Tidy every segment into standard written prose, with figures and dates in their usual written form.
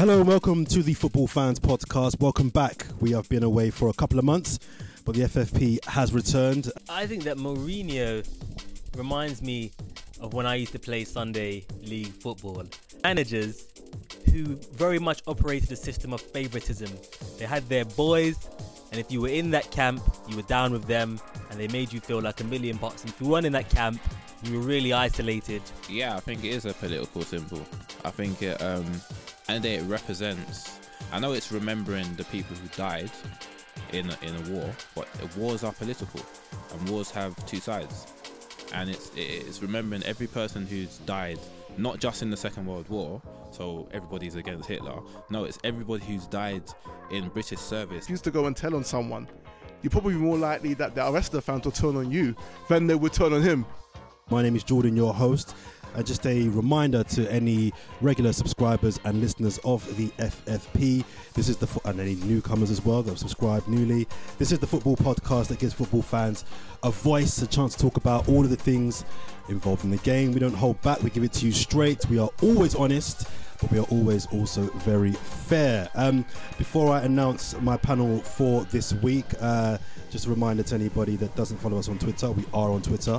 Hello and welcome to the Football Fans Podcast. Welcome back. We have been away for a couple of months, but the FFP has returned. I think that Mourinho reminds me of when I used to play Sunday League football. Managers who very much operated a system of favouritism. They had their boys, and if you were in that camp, you were down with them, and they made you feel like $1,000,000. And if you weren't in that camp, you were really isolated. Yeah, I think it is a political symbol. I think it, and it represents. I know it's remembering the people who died in a war, but wars are political, and wars have two sides. And it's remembering every person who's died, not just in the Second World War, so everybody's against Hitler. No, it's everybody who's died in British service. If you used to go and tell on someone, you're probably more likely that the rest of the fans will turn on you than they would turn on him. My name is Jordan, your host. And just a reminder to any regular subscribers and listeners of the FFP. This is and any newcomers as well that have subscribed newly. This is the football podcast that gives football fans a voice, a chance to talk about all of the things involved in the game. We don't hold back. We give it to you straight. We are always honest, but we are always also very fair. Before I announce my panel for this week, just a reminder to anybody that doesn't follow us on Twitter, we are on Twitter,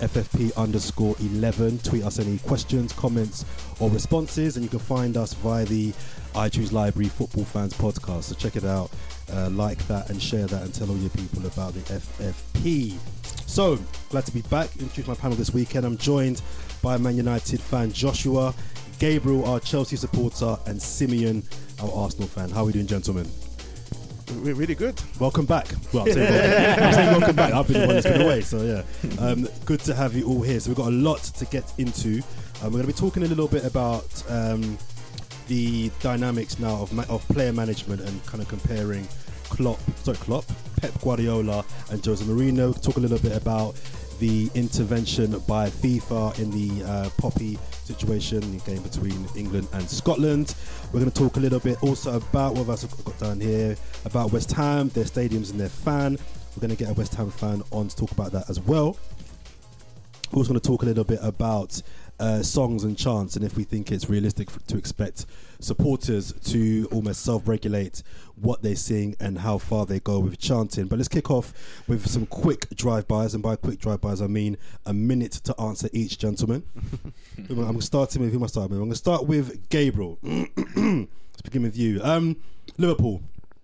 FFP_11. Tweet us any questions, comments, or responses, and you can find us via the iTunes Library Football Fans Podcast. So check it out, like that, and share that, and tell all your people about the FFP. So, glad to be back. Introduce my panel this weekend. I'm joined by Man United fan Joshua, Gabriel, our Chelsea supporter, and Simeon, our Arsenal fan. How are we doing, gentlemen? Really good. Welcome back. Well, I'm saying welcome back. I've been the one that's been away, so yeah. Good to have you all here. So we've got a lot to get into. We're going to be talking a little bit about the dynamics now of player management and kind of comparing Pep Guardiola and Jose Mourinho. Talk a little bit about the intervention by FIFA in the Poppy situation, the game between England and Scotland. We're going to talk a little bit also about what I've got down here, about West Ham, their stadiums and their fan. We're going to get a West Ham fan on to talk about that as well. We're also going to talk a little bit about songs and chants, and if we think it's realistic to expect supporters to almost self-regulate what they sing and how far they go with chanting. But let's kick off with some quick drive-bys, and by quick drive-bys I mean a minute to answer each, gentlemen. I'm starting with who am I starting with? I'm going to start with Gabriel. Let's begin with you. Liverpool.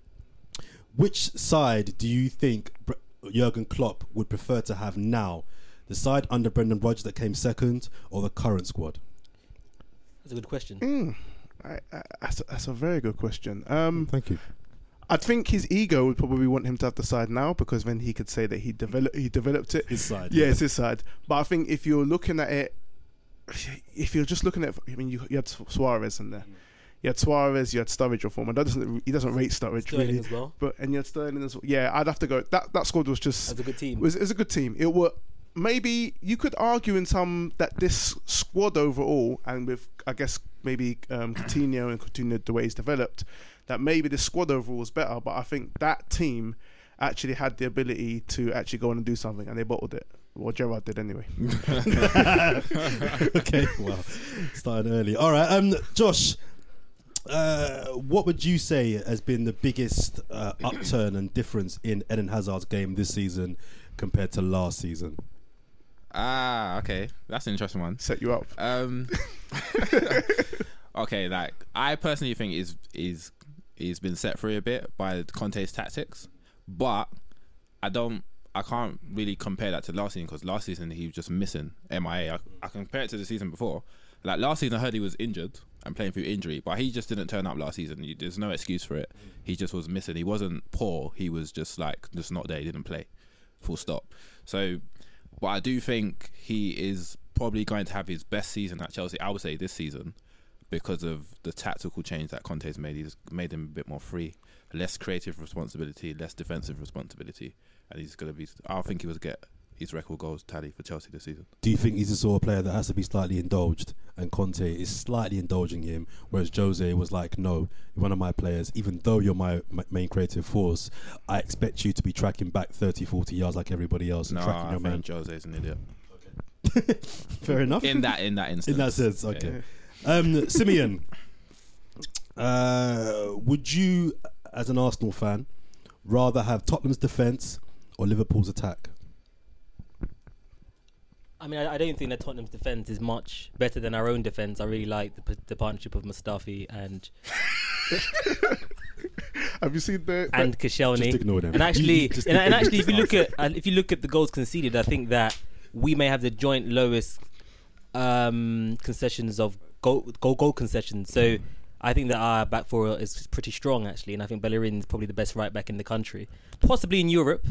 Which side do you think Jurgen Klopp would prefer to have now? The side under Brendan Rodgers that came second, or the current squad? That's a good question. That's a very good question. Thank you. I think his ego would probably want him to have the side now, because then he could say that he developed it. His side. Yeah, it's his side. But I think if you're looking at it, if you're just looking at, I mean, you had Suarez in there. You had Suarez, you had Sturridge or former. He doesn't rate Sturridge Sterling really, as well. and you had Sterling as well. Yeah, I'd have to go. That squad was just. That's a good team. It was a good team. It were. Maybe you could argue in some that this squad overall, and with I guess maybe Coutinho the way he's developed, that maybe the squad overall was better. But I think that team actually had the ability to actually go on and do something, and they bottled it. Well, Gerrard did anyway. Okay, well, starting early. All right, Josh. What would you say has been the biggest upturn and difference in Eden Hazard's game this season compared to last season? Okay, that's an interesting one. Set you up. Okay, like I personally think he's been set free a bit by Conte's tactics, but I can't really compare that to last season, because last season he was just missing MIA. I compare it to the season before. Like last season I heard he was injured and playing through injury, but he just didn't turn up last season. There's no excuse for it. He just was missing. He wasn't poor. He was just not there. He didn't play. Full stop. So, but I do think he is probably going to have his best season at Chelsea, I would say, this season, because of the tactical change that Conte's made. He's made him a bit more free, less creative responsibility, less defensive responsibility, and he's going to be. I think he will get his record goals tally for Chelsea this season. Do you think he's the sort of player that has to be slightly indulged, and Conte is slightly indulging him, whereas Jose was like, no, you're one of my players, even though you're my main creative force, I expect you to be tracking back 30, 40 yards like everybody else. No, and tracking your I think Jose's an idiot. Okay. Fair enough. In that instance. In that sense, okay. Yeah. Simeon, Would you, as an Arsenal fan, rather have Tottenham's defence or Liverpool's attack? I mean, I don't think that Tottenham's defence is much better than our own defence. I really like the partnership of Mustafi and Have you seen the Koscielny. Just ignore them. And actually, Just and actually, ignore if you look at the goals conceded, I think that we may have the joint lowest concessions of goal concessions. So I think that our back four is pretty strong actually, and I think Bellerin is probably the best right back in the country, possibly in Europe.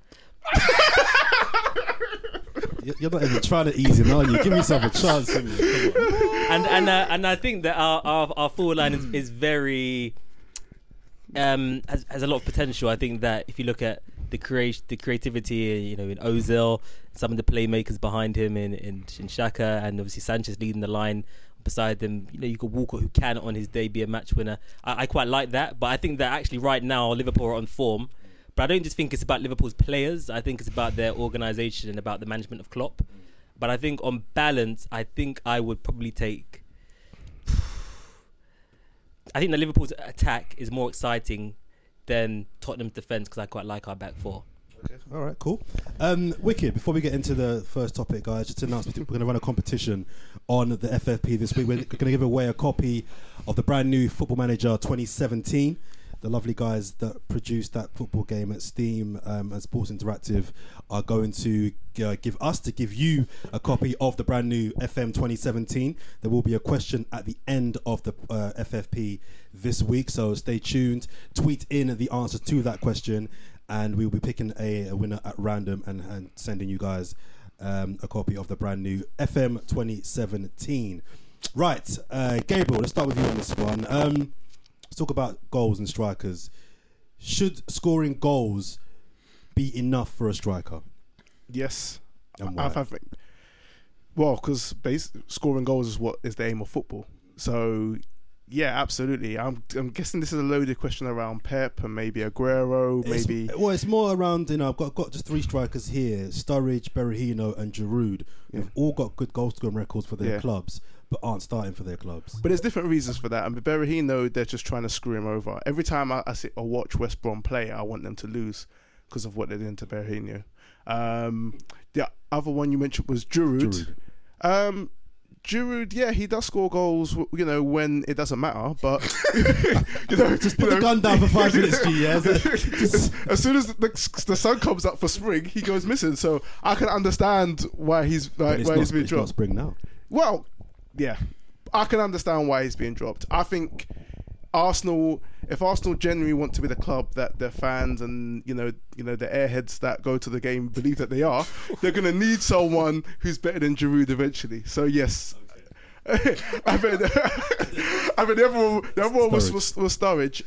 You're not even trying to ease him, are you? Give yourself a chance. Come on. And I think that our forward line is very has a lot of potential. I think that if you look at the creativity, you know, in Ozil, some of the playmakers behind him in Xhaka, and obviously Sanchez leading the line beside them. You know, you could Walker, who can on his day be a match winner. I quite like that, but I think that actually right now Liverpool are on form. But I don't just think it's about Liverpool's players. I think it's about their organisation and about the management of Klopp. But I think on balance, I think I would probably take... I think the Liverpool's attack is more exciting than Tottenham's defence because I quite like our back four. Okay. All right, cool. Wicked, before we get into the first topic, guys, just to announce we're going to run a competition on the FFP this week. We're going to give away a copy of the brand new Football Manager 2017. The lovely guys that produced that football game at Steam and Sports Interactive are going to give you a copy of the brand new FM 2017. There will be a question at the end of the FFP this week, so stay tuned. Tweet in the answers to that question, and we'll be picking a winner at random and sending you guys a copy of the brand new FM 2017. Right, Gabriel, let's start with you on this one. Let's talk about goals and strikers. Should scoring goals be enough for a striker? Yes. And why? Well, because scoring goals is what is the aim of football. So, yeah, absolutely. I'm guessing this is a loaded question around Pep and maybe Aguero, maybe. It's more around, you know, I've got just three strikers here: Sturridge, Berahino, and Giroud. Yeah. They've all got good goal scoring records for their clubs, but aren't starting for their clubs. But there's different reasons for that. And Berahino, they're just trying to screw him over. Every time I sit or watch West Brom play, I want them to lose because of what they're doing to Berahino. The other one you mentioned was Giroud. Giroud, yeah, he does score goals, you know, when it doesn't matter, but you know, just put the gun down for 5 minutes, G. Yeah? As soon as the sun comes up for spring, he goes missing. So I can understand why he's being dropped. It's not spring now. Well, yeah, I can understand why he's being dropped. I think if Arsenal genuinely want to be the club that their fans and you know the airheads that go to the game believe that they are, they're going to need someone who's better than Giroud eventually. So yes, okay. I mean the other one was Sturridge.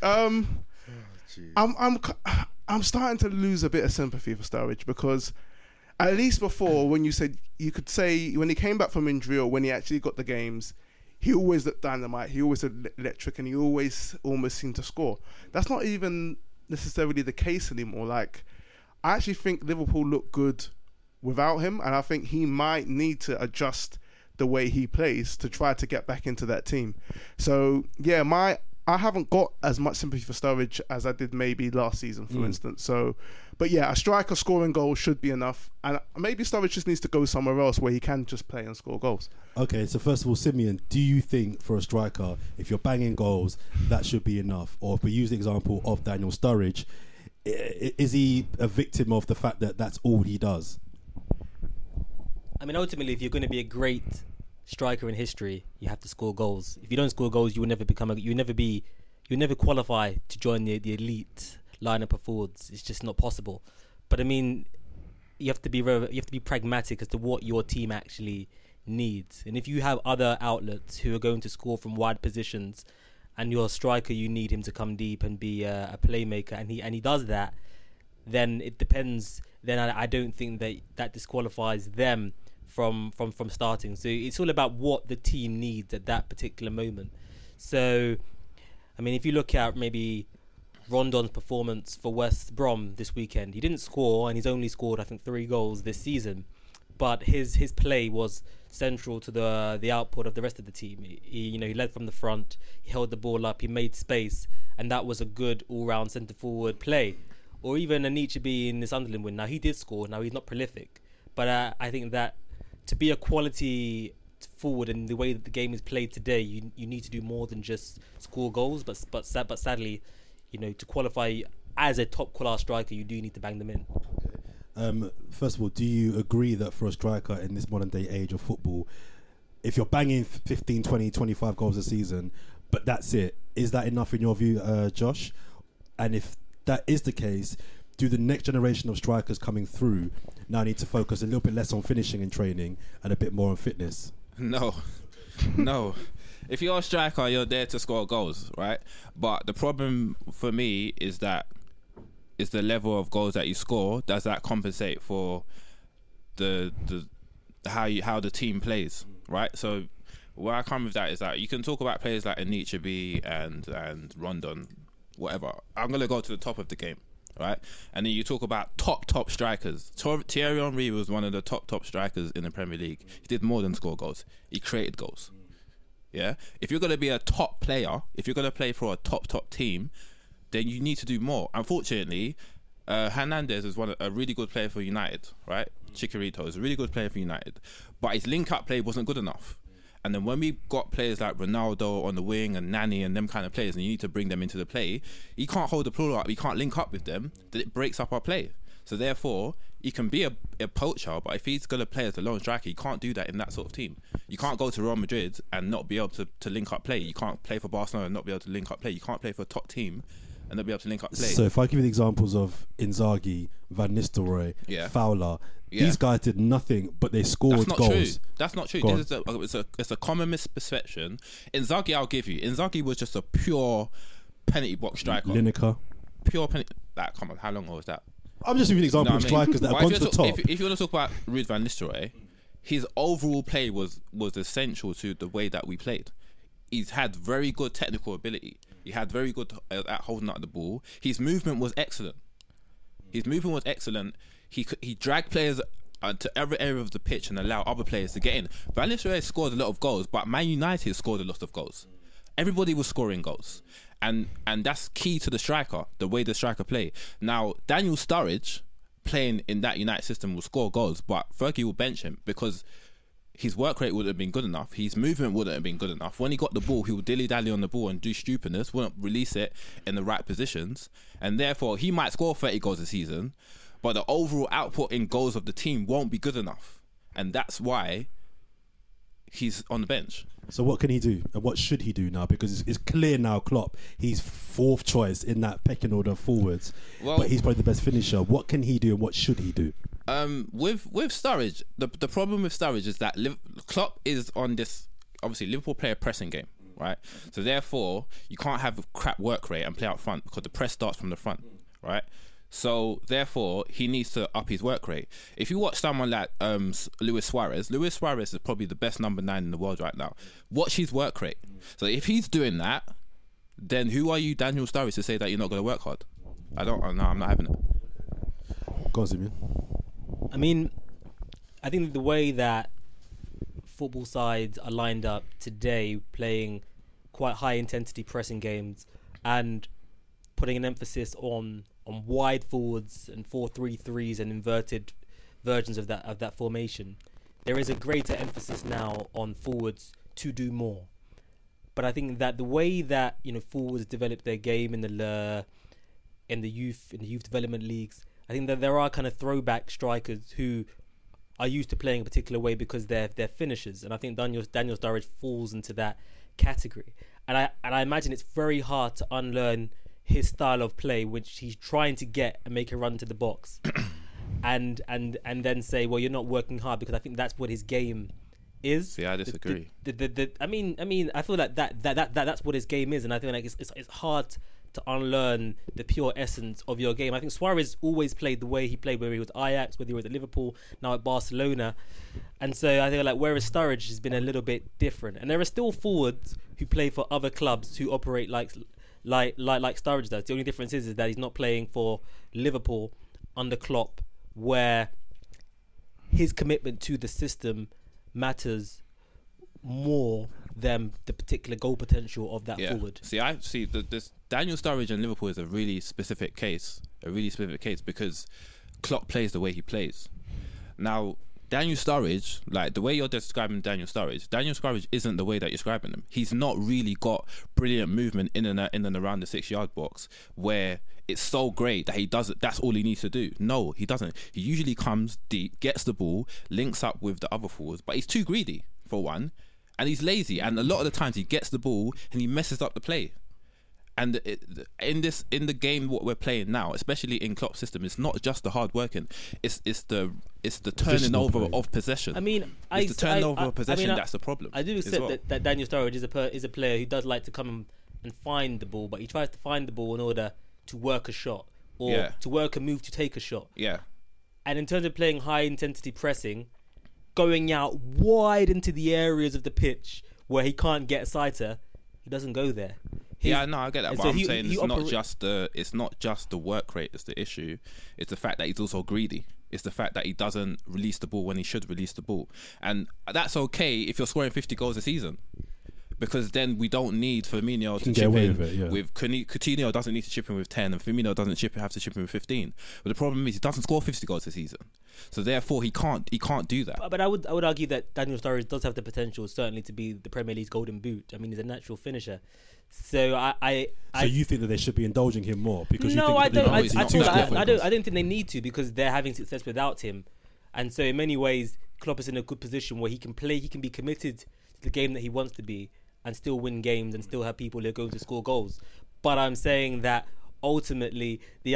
I'm starting to lose a bit of sympathy for Sturridge because at least before, when you could say when he came back from injury or when he actually got the games, he always looked dynamite, he always looked electric, and he always almost seemed to score. That's not even necessarily the case anymore. Like, I actually think Liverpool look good without him, and I think he might need to adjust the way he plays to try to get back into that team. So, yeah, I haven't got as much sympathy for Sturridge as I did maybe last season, for instance. So, but yeah, a striker scoring goals should be enough. And maybe Sturridge just needs to go somewhere else where he can just play and score goals. Okay, so first of all, Simeon, do you think for a striker, if you're banging goals, that should be enough? Or if we use the example of Daniel Sturridge, is he a victim of the fact that that's all he does? I mean, ultimately, if you're going to be a great striker in history, you have to score goals. If you don't score goals, you will never you'll never qualify to join the elite lineup of forwards. It's just not possible. But I mean, you have to be pragmatic as to what your team actually needs. And if you have other outlets who are going to score from wide positions, and your striker, you need him to come deep and be a playmaker, and he does that, then it depends. Then I don't think that disqualifies them from starting. So it's all about what the team needs at that particular moment. So, I mean, if you look at maybe Rondon's performance for West Brom this weekend, he didn't score, and he's only scored, I think, 3 goals this season. but his play was central to the output of the rest of the team. He led from the front, he held the ball up, he made space, and that was a good all-round centre forward play. Or even Anichebe in the Sunderland win. Now he did score. Now he's not prolific, but I think that to be a quality forward in the way that the game is played today, you need to do more than just score goals. But sadly, to qualify as a top class striker, you do need to bang them in. First of all, do you agree that for a striker in this modern day age of football, if you're banging 15, 20, 25 goals a season, but that's it, is that enough in your view, Josh? And if that is the case, do the next generation of strikers coming through now need to focus a little bit less on finishing and training and a bit more on fitness? No. If you're a striker, you're there to score goals, right? But the problem for me is that is the level of goals that you score. Does that compensate for the how the team plays, right? So where I come with that is that you can talk about players like Anichebe and Rondon, whatever. I'm going to go to the top of the game, right? And then you talk about top strikers. Thierry Henry was one of the top strikers in the Premier League. He did more than score goals. He created goals. Yeah? If you're going to be a top player, if you're going to play for a top team, then you need to do more. Unfortunately, Hernandez is a really good player for United, right? Chicharito is a really good player for United. But his link-up play wasn't good enough. And then when we got players like Ronaldo on the wing and Nani and them kind of players, and you need to bring them into the play, he can't hold the ball up, he can't link up with them, that it breaks up our play. So therefore, he can be a poacher, but if he's going to play as a lone striker, he can't do that in that sort of team. You can't go to Real Madrid and not be able to link up play. You can't play for Barcelona and not be able to link up play. You can't play for a top team and not be able to link up play. So if I give you the examples of Inzaghi, Van Nistelrooy, Fowler, these guys did nothing, but they scored goals. That's not true. It's a common misperception. Inzaghi, I'll give you. Inzaghi was just a pure penalty box striker. Lineker. Pure penalty. Come on, how long ago was that? I'm just giving an example of strikers that have gone to the top. If you want to talk about Ruud van Nistelrooy, his overall play was essential to the way that we played. He's had very good technical ability. He had very good at holding up the ball. His movement was excellent. He dragged players to every area of the pitch and allowed other players to get in. Van Nistelrooy scored a lot of goals, but Man United scored a lot of goals. Everybody was scoring goals. And that's key to the striker, the way the striker play. Now, Daniel Sturridge, playing in that United system, will score goals, but Fergie will bench him because his work rate wouldn't have been good enough. His movement wouldn't have been good enough. When he got the ball, he would dilly-dally on the ball and do stupidness, wouldn't release it in the right positions. And therefore, he might score 30 goals a season, but the overall output in goals of the team won't be good enough. And that's why he's on the bench. So what can he do? And what should he do now? Because it's clear now, Klopp, he's fourth choice in that pecking order forwards. But he's probably the best finisher. What can he do and what should he do? With Sturridge, the problem with Sturridge is that Klopp is on this, obviously Liverpool play a pressing game, right? So therefore, you can't have a crap work rate and play out front because the press starts from the front, right? So therefore, he needs to up his work rate. If you watch someone like Luis Suarez is probably the best number 9 in the world right now. Watch his work rate. So if he's doing that, then who are you, Daniel Sturridge, to say that you're not going to work hard? I'm not having it. Go on, Simeon. I mean, I think the way that football sides are lined up today, playing quite high intensity pressing games and putting an emphasis on wide forwards and 4-3-3s and inverted versions of that formation, there is a greater emphasis now on forwards to do more. But I think that the way that forwards develop their game in the youth development leagues, I think that there are kind of throwback strikers who are used to playing a particular way because they're finishers, and I think Daniel Sturridge falls into that category. And I imagine it's very hard to unlearn his style of play, which he's trying to get and make a run to the box, and then say, well, you're not working hard, because I think that's what his game is. See, I disagree. I mean, I feel like that's what his game is, and I feel like it's hard to unlearn the pure essence of your game. I think Suarez always played the way he played, whether he was Ajax, whether he was at Liverpool, now at Barcelona, and so I think like whereas Sturridge has been a little bit different, and there are still forwards who play for other clubs who operate like Sturridge does. The only difference is that he's not playing for Liverpool under Klopp, where his commitment to the system matters more than the particular goal potential of that forward. See, this Daniel Sturridge and Liverpool is a really specific case. Because Klopp plays the way he plays. Now, Daniel Sturridge, like the way you're describing Daniel Sturridge isn't the way that you're describing him. He's not really got brilliant movement in and around the 6-yard box where it's so great that he does it. That's all he needs to do. No, he doesn't. He usually comes deep, gets the ball, links up with the other forwards, but he's too greedy for one, and he's lazy. And a lot of the times he gets the ball and he messes up the play. And in the game what we're playing now, especially in Klopp's system, it's not just the hard working. It's the turning over of possession. I mean, it's the turnover of possession that's the problem. I do accept that Daniel Sturridge is a player who does like to come and find the ball, but he tries to find the ball in order to work a shot or to work a move to take a shot. Yeah. And in terms of playing high intensity pressing, going out wide into the areas of the pitch where he can't get a sighter, he doesn't go there. I get that. But so I'm saying it's not just the work rate that's the issue. It's the fact that he's also greedy. It's the fact that he doesn't release the ball when he should release the ball. And that's okay if you're scoring 50 goals a season. Because then we don't need Firmino to chip in with Coutinho doesn't need to chip in with 10 and Firmino doesn't have to chip in with 15. But the problem is he doesn't score 50 goals a season. So therefore he can't do that. But I would argue that Daniel Sturridge does have the potential certainly to be the Premier League's golden boot. I mean, he's a natural finisher. So So you think that they should be indulging him more because no, you think I don't think they need to because they're having success without him, and so in many ways Klopp is in a good position where he can be committed to the game that he wants to be and still win games and still have people who are going to score goals. But I'm saying that ultimately the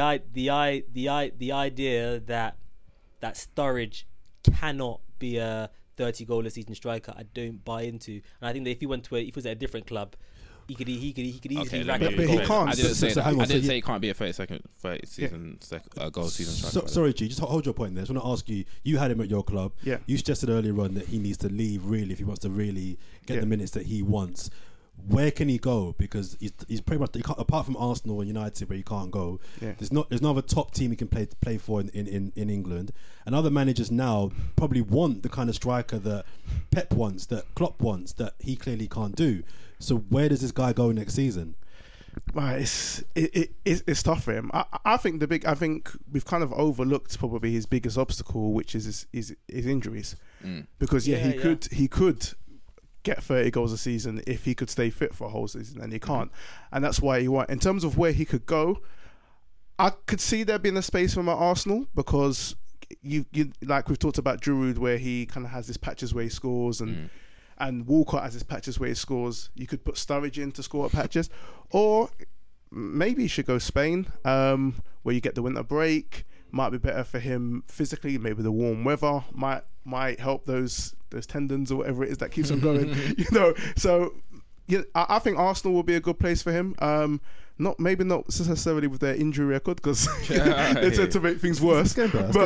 idea that Sturridge cannot be a 30 goal a season striker, I don't buy into, and I think that if he was at a different club, he could easily rack up but he can't. I didn't say he can't be a 30 season goal season striker. Sorry, G, just hold your point there. I just want to ask you. You had him at your club. Yeah. You suggested earlier on that he needs to leave really if he wants to really get the minutes that he wants. Where can he go? Because he's pretty much apart from Arsenal and United, where he can't go. Yeah. There's no other top team he can play for in England. And other managers now probably want the kind of striker that Pep wants, that Klopp wants, that he clearly can't do. So where does this guy go next season? Right, it's tough for him. I think we've kind of overlooked probably his biggest obstacle, which is his injuries. Because he could get 30 goals a season if he could stay fit for a whole season, and he can't. And that's why in terms of where he could go, I could see there being a space for him at Arsenal because you like we've talked about Giroud, where he kind of has this patches where he scores and Walcott has his patches where he scores. You could put Sturridge in to score at patches, or maybe he should go Spain, where you get the winter break. Might be better for him physically. Maybe the warm weather might help those tendons or whatever it is that keeps him going. So I think Arsenal will be a good place for him. Not necessarily with their injury record because they tend to make things worse.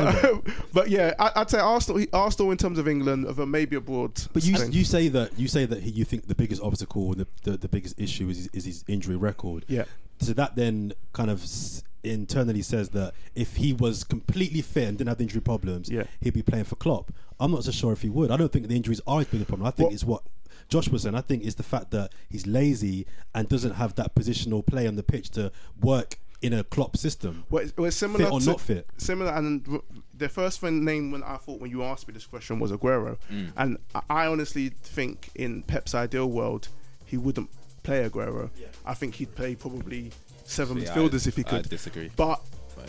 But yeah, I'd say Arsenal in terms of England, maybe abroad. But you say that you think the biggest obstacle and the biggest issue is his injury record. Yeah. So that then kind of internally says that if he was completely fit and didn't have the injury problems, he'd be playing for Klopp. I'm not so sure if he would. I don't think the injuries are his biggest problem. I think it's what Josh was saying. I think it's the fact that he's lazy and doesn't have that positional play on the pitch to work in a Klopp system. Well, similar fit or not fit. Similar, and the first name when you asked me this question was Aguero, and I honestly think in Pep's ideal world he wouldn't play Aguero. Yeah. I think he'd play probably 7 midfielders if he could. I disagree. But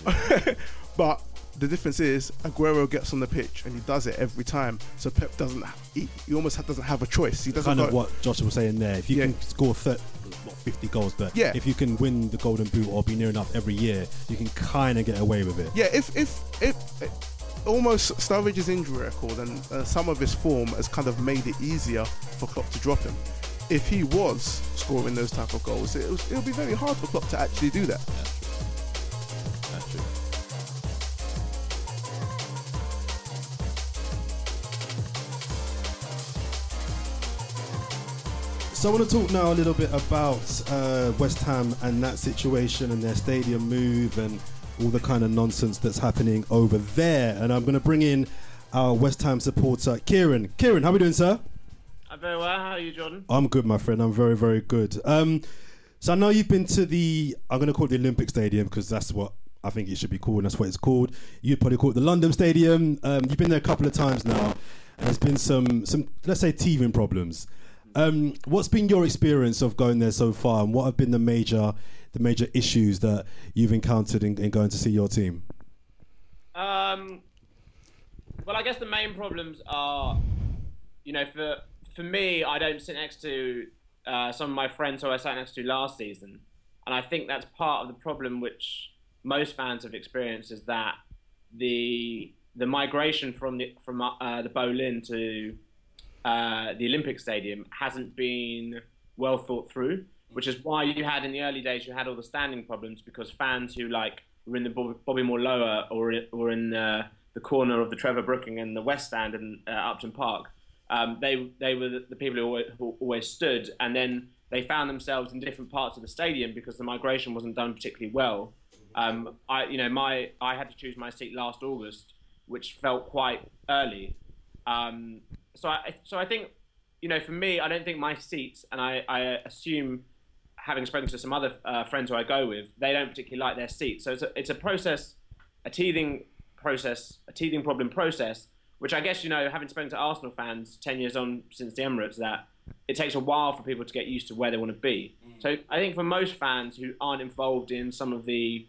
the difference is Aguero gets on the pitch and he does it every time. So Pep doesn't. He almost doesn't have a choice. He doesn't. Kind of what Josh was saying there. If you can score 50 goals, but if you can win the Golden Boot or be near enough every year, you can kind of get away with it. Yeah. If almost Sturridge's injury record and some of his form has kind of made it easier for Klopp to drop him. If he was scoring those type of goals, it'll be very hard for Klopp to actually do that. Yeah. That's true. So I want to talk now a little bit about West Ham and that situation and their stadium move and all the kind of nonsense that's happening over there. And I'm going to bring in our West Ham supporter, Kieran. Kieran, how are we doing, sir? I'm very well. How are you, Jordan? I'm good, my friend. I'm very, very good. So I know you've been to I'm going to call it the Olympic Stadium because that's what I think it should be called, and that's what it's called. You'd probably call it the London Stadium. You've been there a couple of times now. There's been some let's say, teething problems. What's been your experience of going there so far, and what have been the major issues that you've encountered in going to see your team? Well, I guess the main problems are, for me, I don't sit next to some of my friends who I sat next to last season, and I think that's part of the problem which most fans have experienced, is that the migration from the Boleyn to the Olympic Stadium hasn't been well thought through, which is why you had in the early days all the standing problems, because fans who were in the Bobby Moore Lower or in the corner of the Trevor Brooking and the West Stand in Upton Park, they were the people who always stood, and then they found themselves in different parts of the stadium because the migration wasn't done particularly well. I had to choose my seat last August, which felt quite early. So I think, for me, I don't think my seats, and I assume, having spoken to some other friends who I go with, they don't particularly like their seats. So it's a process, a teething problem process, which I guess, having spoken to Arsenal fans 10 years on since the Emirates, that it takes a while for people to get used to where they want to be. So I think for most fans who aren't involved in some of the,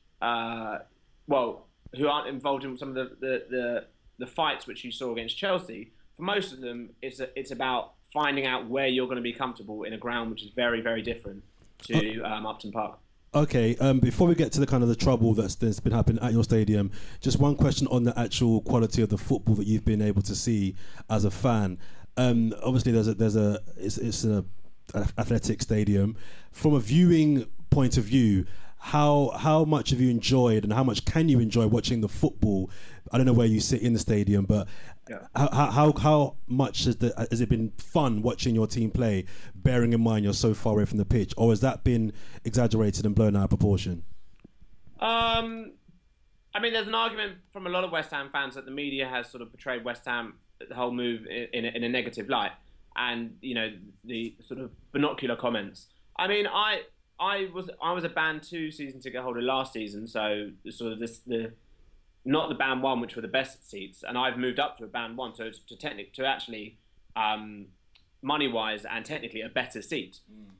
who aren't involved in some of the fights which you saw against Chelsea, for most of them, it's about finding out where you're going to be comfortable in a ground which is very, very different to Upton Park. Okay, before we get to the kind of the trouble that's been happening at your stadium, just one question on the actual quality of the football that you've been able to see as a fan. Obviously, it's an athletic stadium. From a viewing point of view, how much have you enjoyed, and how much can you enjoy watching the football? I don't know where you sit in the stadium, but how much has it been fun watching your team play, bearing in mind you're so far away from the pitch, or has that been exaggerated and blown out of proportion? I mean, there's an argument from a lot of West Ham fans that the media has sort of portrayed West Ham, the whole move, in a negative light, and the sort of binocular comments. I mean, I was a Band 2 season ticket holder last season, so sort of not the Band 1, which were the best seats, and I've moved up to a Band 1, so to actually money wise and technically a better seat.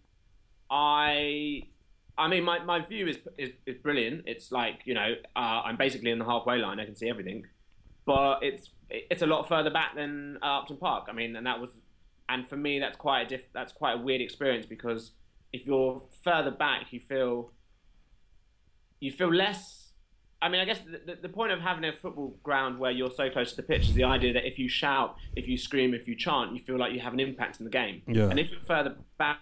I mean, my view is brilliant. It's like, I'm basically in the halfway line. I can see everything, but it's a lot further back than Upton Park. I mean, and for me that's quite a weird experience, because if you're further back, you feel less. I mean, I guess the point of having a football ground where you're so close to the pitch is the idea that if you shout, if you scream, if you chant, you feel like you have an impact in the game. Yeah. And if you're further back,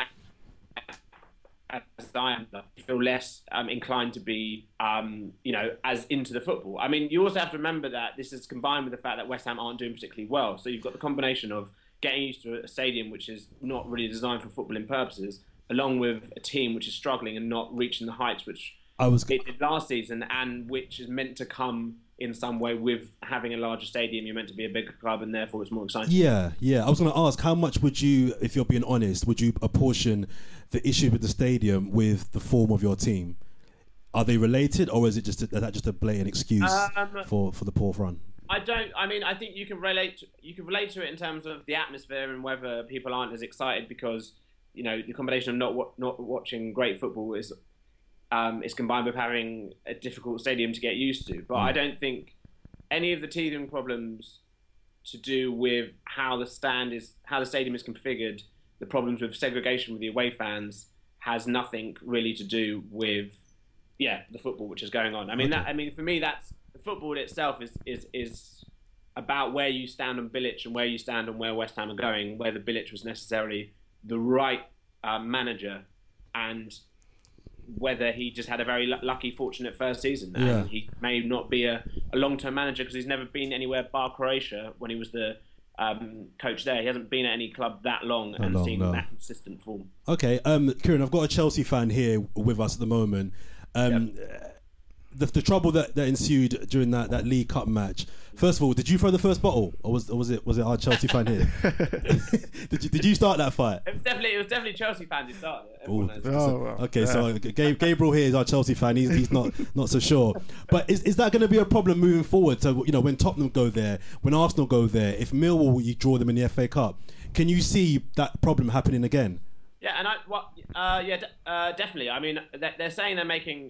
as I am, you feel less inclined to be, as into the football. I mean, you also have to remember that this is combined with the fact that West Ham aren't doing particularly well. So you've got the combination of getting used to a stadium which is not really designed for footballing purposes, along with a team which is struggling and not reaching the heights which it did last season, and which is meant to come in some way with having a larger stadium. You're meant to be a bigger club, and therefore it's more exciting. Yeah. I was going to ask, how much would you, if you're being honest, would you apportion the issue with the stadium with the form of your team? Are they related, or is it just a blatant excuse for the poor run? I think you can relate to it in terms of the atmosphere and whether people aren't as excited because the combination of not watching great football is combined with having a difficult stadium to get used to. But I don't think any of the teething problems to do with how the stadium is configured, the problems with segregation with the away fans, has nothing really to do with the football which is going on. For me, that's the football itself is about where you stand on Bilic and where you stand on where West Ham are going, whether Bilic was necessarily the right manager, and whether he just had a very lucky, fortunate first season. And he may not be a long-term manager because he's never been anywhere bar Croatia when he was the coach there. He hasn't been at any club that long that consistent form. Okay, Kieran, I've got a Chelsea fan here with us at the moment. the trouble that ensued during that League Cup match. First of all, did you throw the first bottle, or was it our Chelsea fan here? did you start that fight? It was definitely Chelsea fans who started it. Everyone knows. Well. Okay, Yeah. so Gabriel here is our Chelsea fan. He's not so sure. But is that going to be a problem moving forward? So when Tottenham go there, when Arsenal go there, if Millwall you draw them in the FA Cup, can you see that problem happening again? Yeah, and definitely. I mean, they're saying they're making.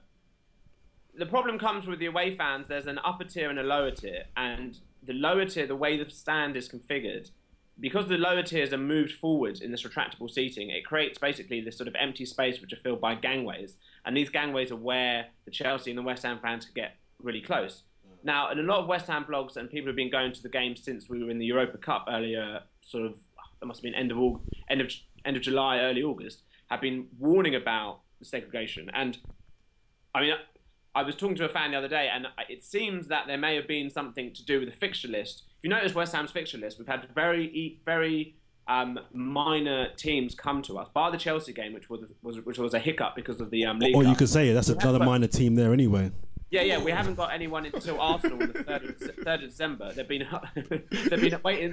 The problem comes with the away fans. There's an upper tier and a lower tier, and the lower tier, the way the stand is configured, because the lower tiers are moved forward in this retractable seating, it creates basically this sort of empty space which are filled by gangways, and these gangways are where the Chelsea and the West Ham fans could get really close. Now, in a lot of West Ham blogs and people have been going to the game since we were in the Europa Cup earlier, sort of, it must have been end of July, early August, have been warning about the segregation. And I mean, I was talking to a fan the other day, and it seems that there may have been something to do with the fixture list. If you notice West Ham's fixture list, we've had very minor teams come to us, bar the Chelsea game, which was a hiccup because of the League Or you Cup. could say that's another minor team there anyway. Yeah, we haven't got anyone until Arsenal on the 3rd of December. They've been waiting.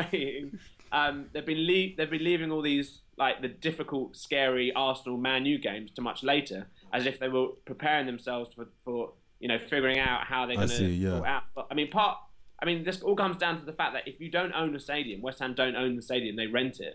They've been leaving all these, like, the difficult, scary Arsenal Man U games to much later, as if they were preparing themselves for figuring out how they're going to sort out. But I mean, this all comes down to the fact that if you don't own a stadium, West Ham don't own the stadium, they rent it.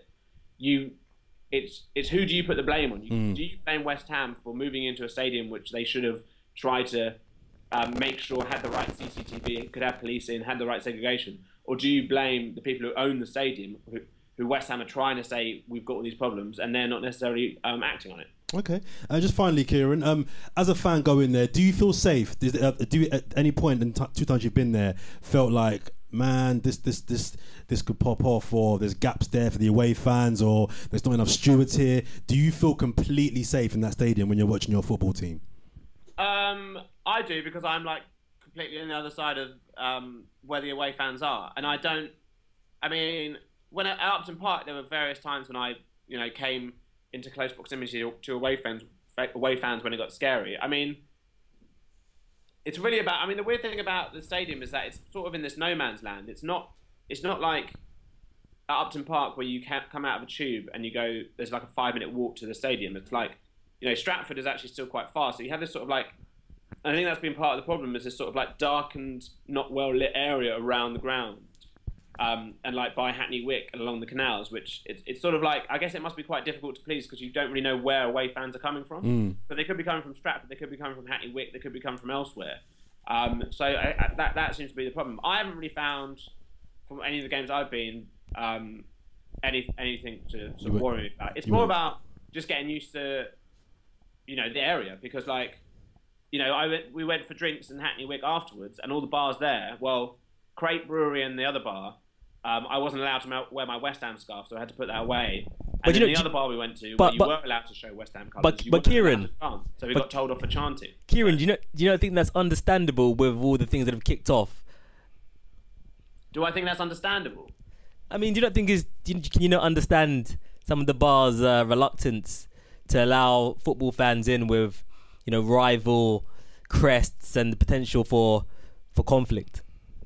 It's who do you put the blame on? Do you blame West Ham for moving into a stadium which they should have tried to make sure had the right CCTV, could have police in, had the right segregation? Or do you blame the people who own the stadium, who West Ham are trying to say we've got all these problems, and they're not necessarily acting on it? Okay. Just finally, Kieran, as a fan going there, do you feel safe? Do you at any point in 2 times you've been there felt like, man, this could pop off, or there's gaps there for the away fans, or there's not enough stewards here? Do you feel completely safe in that stadium when you're watching your football team? I do, because I'm like completely on the other side of where the away fans are, and I mean, when at Upton Park, there were various times when I came into close proximity to away fans when it got scary. I mean, it's really about. I mean, the weird thing about the stadium is that it's sort of in this no man's land. It's not like at Upton Park where you can come out of a tube and you go. There's like a 5-minute walk to the stadium. It's like, Stratford is actually still quite far. So you have this sort of like. I think that's been part of the problem, is this sort of like darkened, not well lit area around the ground, and like by Hackney Wick and along the canals, which it's sort of like, I guess it must be quite difficult to please because you don't really know where away fans are coming from. But they could be coming from Stratford, they could be coming from Hackney Wick, they could be coming from elsewhere. So that seems to be the problem. I haven't really found from any of the games I've been anything to sort of worry me about. It's more about just getting used to the area, because like. We went for drinks in Hackney Wick afterwards, and all the bars there. Well, Crate Brewery and the other bar, I wasn't allowed to wear my West Ham scarf, so I had to put that away. And then the other bar we went to, where you were allowed to show West Ham colours, but Kieran, so we got told off for chanting. Kieran, do you not think that's understandable with all the things that have kicked off? Do I think that's understandable? I mean, do you not think can you not understand some of the bars' reluctance to allow football fans in with rival crests and the potential for conflict?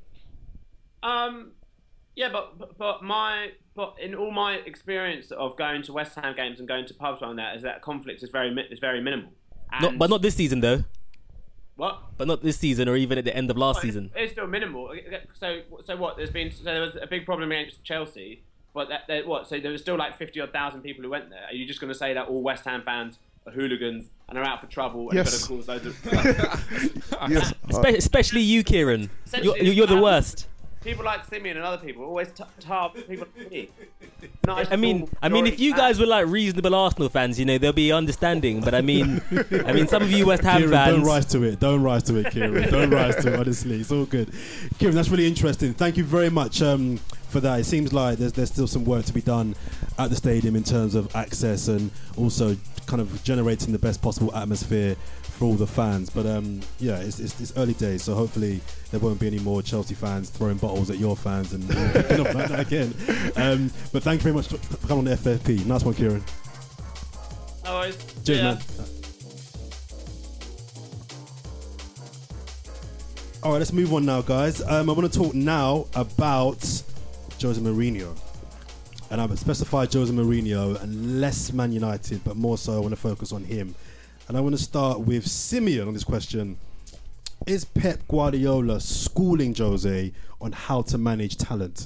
Yeah, but in all my experience of going to West Ham games and going to pubs on that, is that conflict is very minimal. But not this season though. What? But not this season, or even at the end of last season. It's still minimal. So what? There was a big problem against Chelsea, but So there was still like 50,000 people who went there. Are you just going to say that all West Ham fans are hooligans and are out for trouble and Yes. going to cause loads of... Yes. Especially you, Kieran. You're the worst. People like Simeon and other people always tar people like me. Nice, I mean, if you guys were like reasonable Arsenal fans, they'll be understanding. But I mean, some of you West Ham Kieran, fans. Don't rise to it, Kieran. Don't rise to it. Honestly, it's all good. Kieran, that's really interesting. Thank you very much for that. It seems like there's still some work to be done at the stadium in terms of access and also kind of generating the best possible atmosphere for all the fans. But it's early days, so hopefully there won't be any more Chelsea fans throwing bottles at your fans and picking up like that again. But thank you very much for coming on the FFP. Nice one, Kieran. No worries. Cheers, Yeah. man. All right, let's move on now, guys. I want to talk now about Jose Mourinho. And I've specified Jose Mourinho and less Man United, but more so I want to focus on him. And I want to start with Simeon on this question. Is Pep Guardiola schooling Jose on how to manage talent?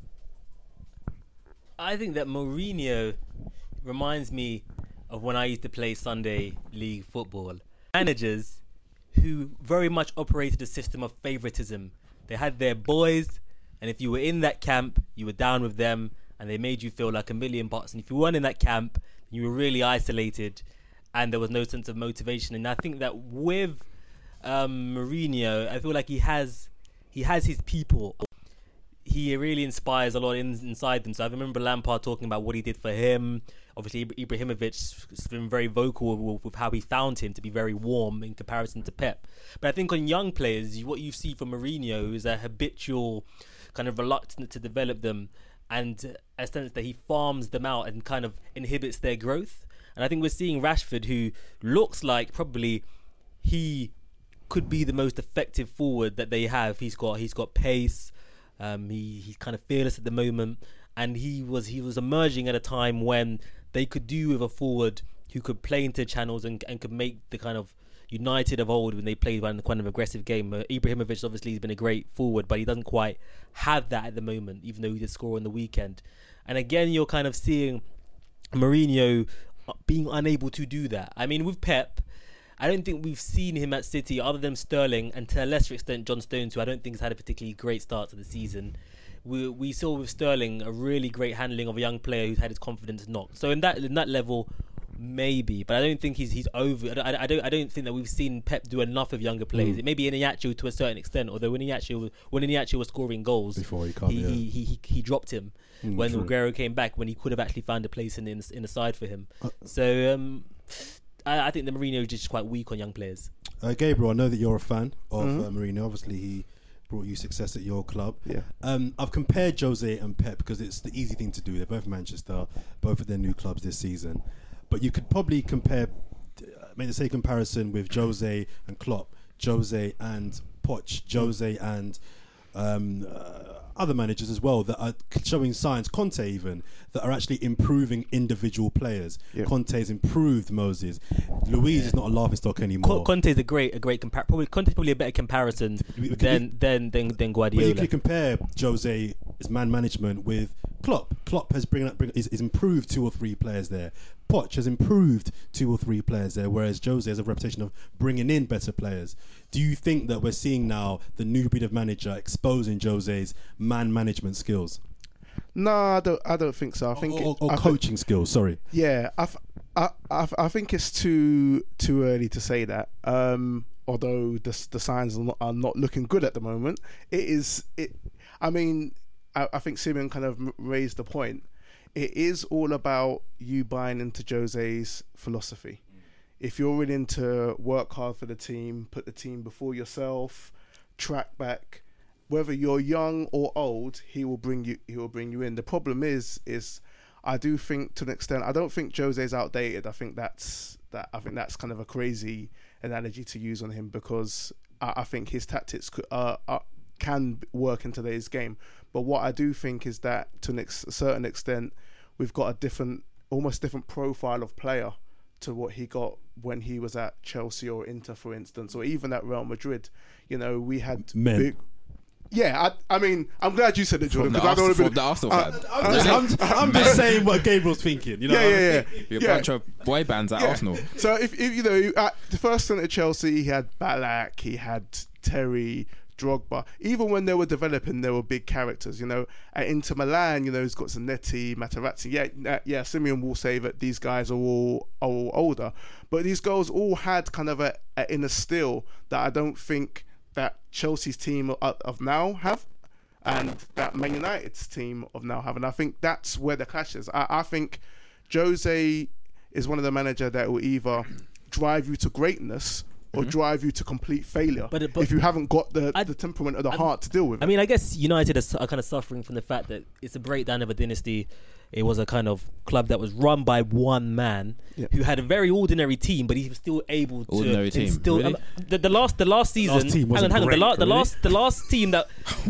I think that Mourinho reminds me of when I used to play Sunday League football. Managers who very much operated a system of favoritism. They had their boys, and if you were in that camp, you were down with them, and they made you feel like $1,000,000. And if you weren't in that camp, you were really isolated, and there was no sense of motivation. And I think that with Mourinho, I feel like he has his people. He really inspires a lot inside them. So I remember Lampard talking about what he did for him. Obviously, Ibrahimovic has been very vocal with how he found him to be very warm in comparison to Pep. But I think on young players, what you see from Mourinho is a habitual kind of reluctance to develop them, and a sense that he farms them out and kind of inhibits their growth. And I think we're seeing Rashford, who looks like probably he could be the most effective forward that they have. He's got pace. He's kind of fearless at the moment, and he was emerging at a time when they could do with a forward who could play into channels and could make the kind of United of old when they played one kind of aggressive game. Ibrahimovic obviously has been a great forward, but he doesn't quite have that at the moment, even though he did score on the weekend. And again, you're kind of seeing Mourinho being unable to do that. I mean, with Pep, I don't think we've seen him at City, other than Sterling, and to a lesser extent John Stones, who I don't think has had a particularly great start to the season. We saw with Sterling a really great handling of a young player who's had his confidence knocked. So in that level, maybe, but I don't think he's over. I don't think that we've seen Pep do enough of younger players. It may be Iñárritu to a certain extent, although when Iñárritu was scoring goals before he dropped him when Aguero came back, when he could have actually found a place in the side for him. I think the Mourinho is just quite weak on young players. Gabriel, I know that you're a fan of Mourinho. Obviously, he brought you success at your club. Yeah. I've compared Jose and Pep because it's the easy thing to do. They're both Manchester, both at their new clubs this season. But you could probably say comparison with Jose and Klopp, Jose and Poch, Jose and other managers as well that are showing signs, Conte even, that are actually improving individual players. Yep. Conte's improved Moses. Luiz is not a laughingstock anymore. Conte's a great comparison. Conte's probably a better comparison than Guardiola. But you can compare Jose's man management with Klopp. Klopp has is improved 2 or 3 players there. Poch has improved 2 or 3 players there, whereas Jose has a reputation of bringing in better players. Do you think that we're seeing now the new breed of manager exposing Jose's man management skills? No, I don't think so. I think coaching skills. Sorry. Yeah, I think it's too early to say that. Although the signs are not looking good at the moment. I think Simeon kind of raised the point. It is all about you buying into Jose's philosophy. If you're willing to work hard for the team, put the team before yourself, track back, whether you're young or old, he will bring you in. The problem is I do think to an extent, I don't think Jose's outdated. I think that's kind of a crazy analogy to use on him, because I think his tactics can work in today's game. But what I do think is that to a certain extent, we've got a almost different profile of player to what he got when he was at Chelsea or Inter, for instance, or even at Real Madrid. You know, we had men. I mean, I'm glad you said it, Jordan, because I don't want to be. I'm just saying what Gabriel's thinking. You know, yeah. You're a bunch of boy bands at Arsenal. So if you know, at the first stint at Chelsea, he had Ballack, he had Terry, Drogba. Even when they were developing, they were big characters. You know, at Inter Milan, you know, he's got Zanetti, Materazzi. Yeah. Simeon will say that these guys are all older, but these girls all had kind of a inner steel that I don't think that Chelsea's team of now have, and that Man United's team of now have. And I think that's where the clash is. I think Jose is one of the managers that will either drive you to greatness or drive you to complete failure But if you haven't got the temperament or the heart to deal with it. I mean, I guess United are kind of suffering from the fact that it's a breakdown of a dynasty. It was a kind of club that was run by one man who had a very ordinary team, but he was still able to instill. Really? The last season. Last team wasn't hang on. great, The last team that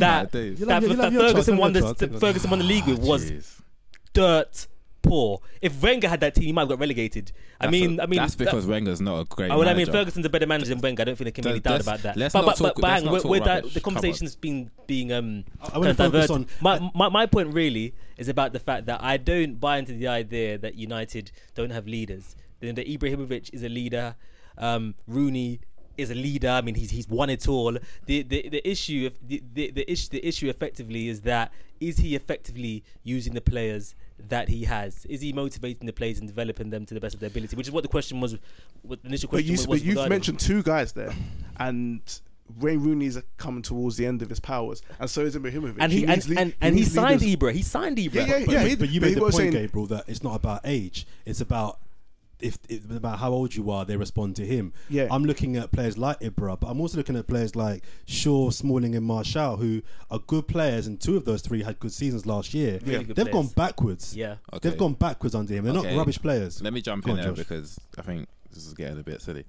Ferguson won the league with was dirt poor. If Wenger had that team, he might have got relegated. I mean, that's because Wenger's not a great. Well, manager. Ferguson's a better manager than Wenger. I don't think there can be any doubt about that. The conversation's being kind of diverted. My point really is about the fact that I don't buy into the idea that United don't have leaders. That Ibrahimovic is a leader. Rooney is a leader. I mean, he's won it all. The issue effectively is that is he effectively using the players that he has? Is he motivating the players and developing them to the best of their ability? Which is what the question was. What the initial question was. But you've mentioned two guys there, and Wayne Rooney's coming towards the end of his powers, and so is Ibrahimovic. And he signed Ibra. He signed Ibra. But you made the point, Gabriel, that it's not about age. It's about about how old you are, they respond to him. Yeah. I'm looking at players like Ibra, but I'm also looking at players like Shaw, Smalling and Martial, who are good players, and two of those three had good seasons last year. Really They've gone backwards. Yeah. Okay. They've gone backwards under him. They're not rubbish players. Let me jump Go in on, there Josh. because I think this is getting a bit silly.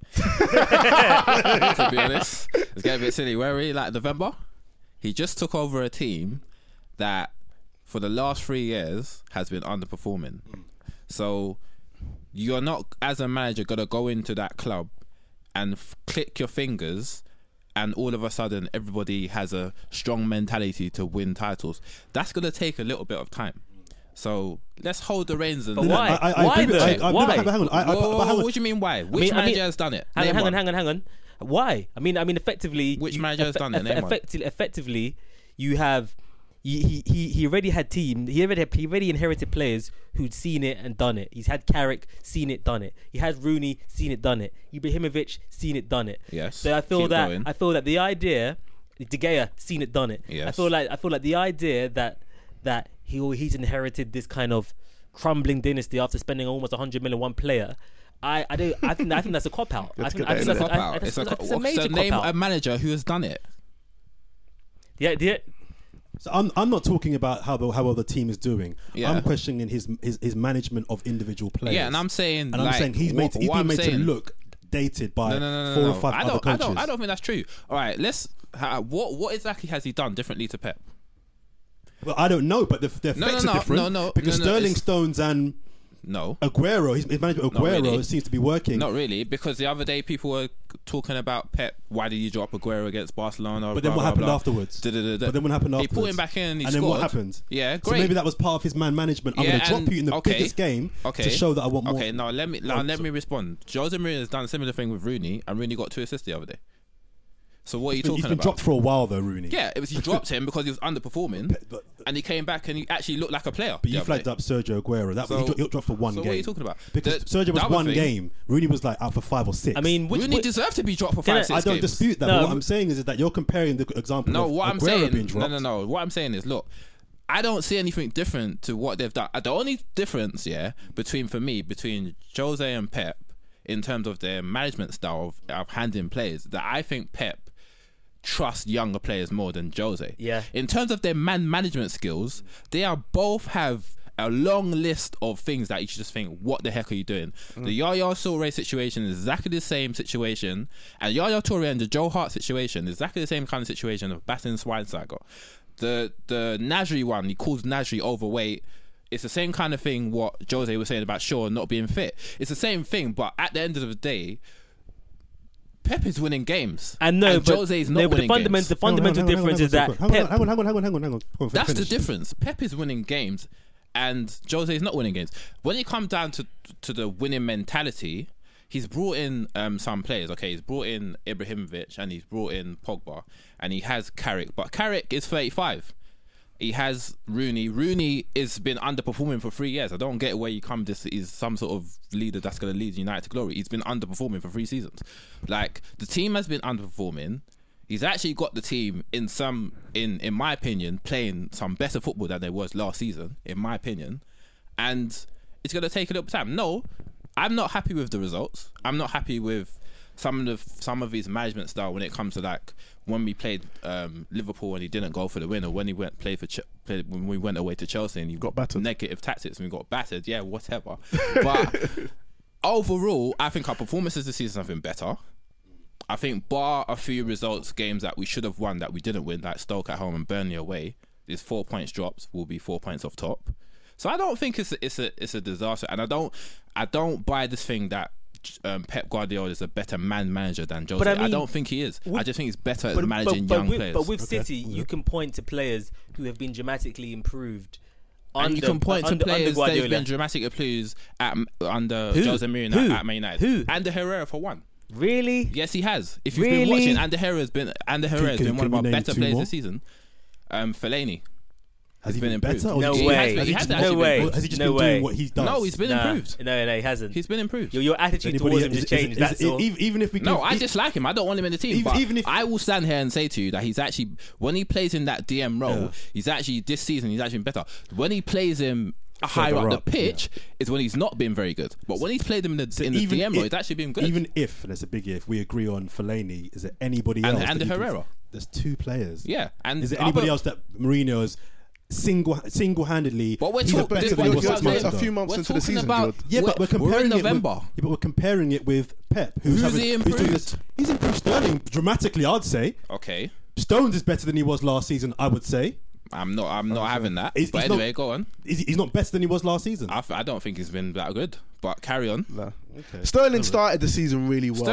To be honest, it's getting a bit silly. Where he like November, he just took over a team that for the last 3 years has been underperforming. So you're not, as a manager, gonna go into that club and click your fingers and all of a sudden everybody has a strong mentality to win titles. That's gonna take a little bit of time. So let's hold the reins. But why? Why? What do you mean why? Which manager has done it? Hang on. Why? I mean, effectively. Which manager has done it? Effectively, you have. He already had team. He already inherited players who'd seen it and done it. He's had Carrick, seen it, done it. He had Rooney, seen it, done it. Ibrahimovic, seen it, done it. Yes. So I feel that the idea, De Gea, seen it, done it. Yes. I feel like the idea that he's inherited this kind of crumbling dynasty after spending almost 100 million on one player. I think that's a cop out. It's a major cop out. A manager who has done it. Yeah. So I'm not talking about how well the team is doing. Yeah. I'm questioning his management of individual players. Yeah, and I'm saying he's been made to look dated by 4 or 5 other coaches. I don't think that's true. All right, what exactly has he done differently to Pep? Well, I don't know, but the effects are different. Because Sterling, Stones and Aguero, his management Aguero seems to be working. Not really, because the other day people were talking about Pep. Why did you drop Aguero against Barcelona? But then what happened afterwards? But then what happened afterwards? He put him back in and he scored. And then what happened? Yeah, great. So maybe that was part of his man management. I'm going to drop you in the biggest game to show that I want more. Okay, now let me respond. Jose Mourinho has done a similar thing with Rooney, and Rooney got 2 assists the other day. So what are you talking about? He's been dropped for a while though, Rooney. Yeah, he dropped him because he was underperforming, and he came back and he actually looked like a player. But you flagged up Sergio Aguero. He got dropped for one game. So what are you talking about? Because Sergio was one game. Rooney was like out for 5 or 6. I mean, Rooney deserved to be dropped for 5, 6 games. I don't dispute that. But what I'm saying is that you're comparing the example of Aguero being dropped. No. What I'm saying is, look, I don't see anything different to what they've done. The only difference, between Jose and Pep, in terms of their management style of handling players, that I think Pep trust younger players more than Jose. Yeah. In terms of their management skills, they both have a long list of things that you should just think, what the heck are you doing? The Yaya Toure situation is exactly the same situation, and Yaya Toure and the Joe Hart situation is exactly the same kind of situation of Bastian Schweinsteiger. The Nasri one, he calls Nasri overweight. It's the same kind of thing what Jose was saying about Shaw not being fit. It's the same thing, but at the end of the day, Pep is winning games, and Jose is not winning games. The fundamental difference is that Hang on. That's the difference. Pep is winning games, and Jose is not winning games. When it comes down to the winning mentality, he's brought in some players. Okay, he's brought in Ibrahimovic and he's brought in Pogba, and he has Carrick, but Carrick is 35. He has Rooney. Rooney has been underperforming for 3 years. I don't get where you come. This is some sort of leader that's going to lead United to glory. He's been underperforming for 3 seasons. Like, the team has been underperforming. He's actually got the team in my opinion, playing some better football than they was last season, in my opinion. And it's going to take a little time. No, I'm not happy with the results. I'm not happy with some of his management style when it comes to like when we played Liverpool and he didn't go for the win, or when he went when we went away to Chelsea and he Got battered. negative tactics and we got battered. Yeah, whatever. But overall, I think our performances this season have been better. I think bar a few results, games that we should have won that we didn't win, like Stoke at home and Burnley away, is 4 points dropped. Will be 4 points off top. So I don't think it's a disaster, and I don't buy this thing that Pep Guardiola is a better manager than Jose. But I mean, I don't think he is. I just think he's better at managing young players. But with City, you can point to players who have been dramatically improved. And you can point to players that have been dramatically improved under Jose Mourinho at Man United. Who? Ander Herrera for one. Really? Yes, he has. If you've been watching, Ander Herrera has been one of our better players this season. Fellaini. Has he been better? No way. No way. Has he just been doing what he does? No, he's been improved. No, he hasn't. He's been improved. Your attitude towards him just changed. That's all. Even if we no, I dislike him. I don't want him in the team. Even if I will stand here and say to you that he's actually, when he plays in that DM role, he's actually this season he's actually been better. When he plays him higher up the pitch is when he's not been very good. But when he's played him in the DM role, he's actually been good. Even if, and there's a big if, we agree on Fellaini, is there anybody else? And Herrera. There's two players. Yeah. And is there anybody else that Mourinho has single-handedly? But we're a few months into the season. Yeah, but we're comparing it November. But we're comparing it with Pep. He's improved. He's improved Sterling dramatically, I'd say. Okay. Stones is better than he was last season, I would say. I'm not having that. But anyway, go on. He's not better than he was last season. I don't think he's been that good. But carry on. No. Okay. Sterling started the season really well.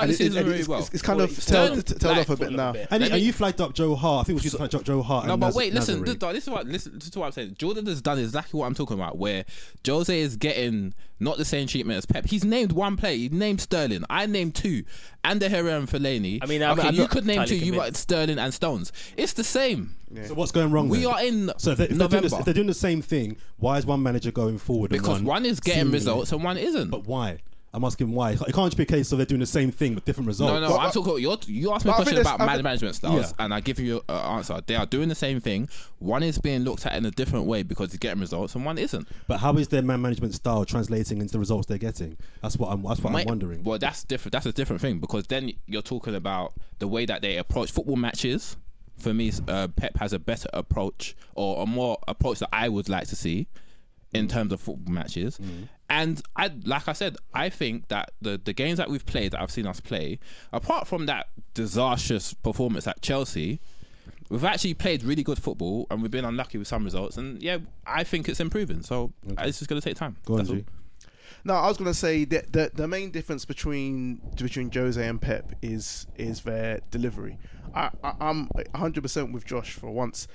It's kind of tailed off a bit now. And you flagged up Joe Hart. I think we should flag up Joe Hart. No, but wait, listen. This is what I'm saying. Jordan has done exactly what I'm talking about, where Jose is getting not the same treatment as Pep. He's named one player. He named Sterling. I named two. Ander Herrera and Fellaini. I mean, you could name two. You got Sterling and Stones. It's the same. Yeah. So what's going wrong? We are in November. If they're doing the same thing, why is one manager going forward? Because one is getting results and one isn't. But why? I'm asking why. It can't just be a case of they're doing the same thing with different results. No. I'm talking. You asked me a question about management styles, and I give you an answer. They are doing the same thing. One is being looked at in a different way because he's getting results, and one isn't. But how is their management style translating into the results they're getting? That's what I'm wondering. Well, that's different. That's a different thing because then you're talking about the way that they approach football matches. For me, Pep has a better approach, or a more approach that I would like to see in terms of football matches. And like I said, I think that the games that we've played, that I've seen us play, apart from that disastrous performance at Chelsea, we've actually played really good football and we've been unlucky with some results. And yeah, I think it's improving. So it's just going to take time. Go on, G. No, I was going to say that the main difference between Jose and Pep is their delivery. I'm 100% with Josh for once.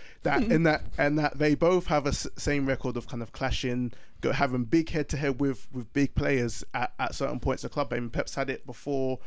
That they both have a same record of kind of clashing, having big head-to-head with big players at certain points of the club. I mean, Pep's had it before.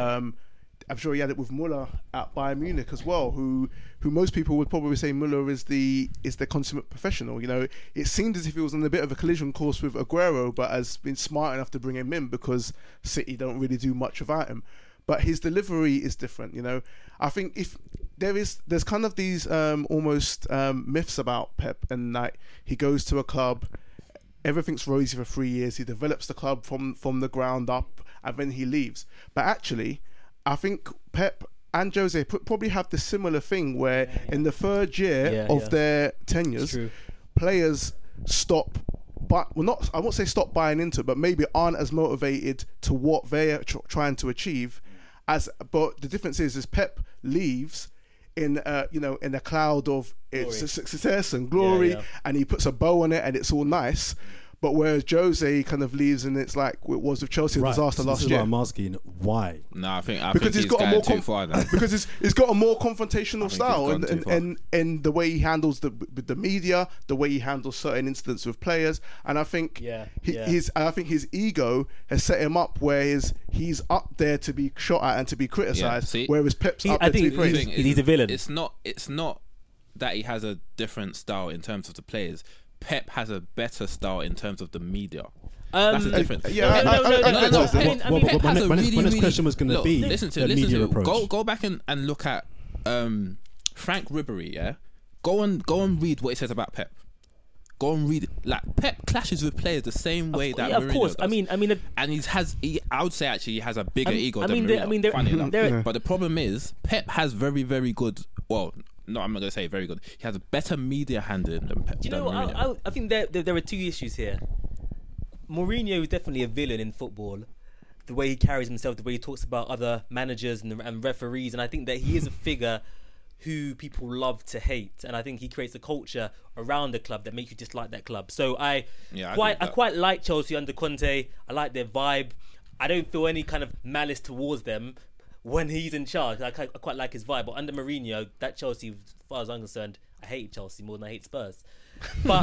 I'm sure he had it with Muller at Bayern Munich as well, who most people would probably say Muller is the consummate professional. You know, it seemed as if he was on a bit of a collision course with Aguero, but has been smart enough to bring him in because City don't really do much without him. But his delivery is different. You know, I think if there's kind of these almost myths about Pep, and like he goes to a club, everything's rosy for 3 years, he develops the club from the ground up, and then he leaves. But actually, I think Pep and Jose probably have the similar thing where in the third year of their tenures, players stop. But I won't say stop buying into it, but maybe aren't as motivated to what they're trying to achieve. But the difference is Pep leaves in a cloud of success and glory, and he puts a bow on it, and it's all nice. But whereas Jose kind of leaves, and it's like it was with Chelsea, disaster last year. I'm asking why. No, I think he's got a more too far now. Because he's got a more confrontational style, and the way he handles the media, the way he handles certain incidents with players, and I think his ego has set him up where he's up there to be shot at and to be criticised, whereas Pep's up there to be praised. He's a villain. It's not that he has a different style in terms of the players. Pep has a better style in terms of the media. That's the difference. My next question was going to be the media approach. Go back and look at Frank Ribery. Yeah, go and read what he says about Pep. Go and read it. Like Pep clashes with players the same way that of Mourinho course. does. I I would say actually he has a bigger ego I than mean, Mourinho. Funny enough. they're- But the problem is Pep has very, very good. Well, no, I'm not going to say very good. He has a better media handling than Pep. Do you than know? Mourinho. I think there are two issues here. Mourinho is definitely a villain in football. The way he carries himself, the way he talks about other managers and referees, and I think that he is a figure who people love to hate, and I think he creates a culture around the club that makes you dislike that club. So I quite like Chelsea under Conte. I like their vibe. I don't feel any kind of malice towards them when he's in charge. I quite like his vibe. But under Mourinho, that Chelsea, as far as I'm concerned, I hate Chelsea more than I hate Spurs. But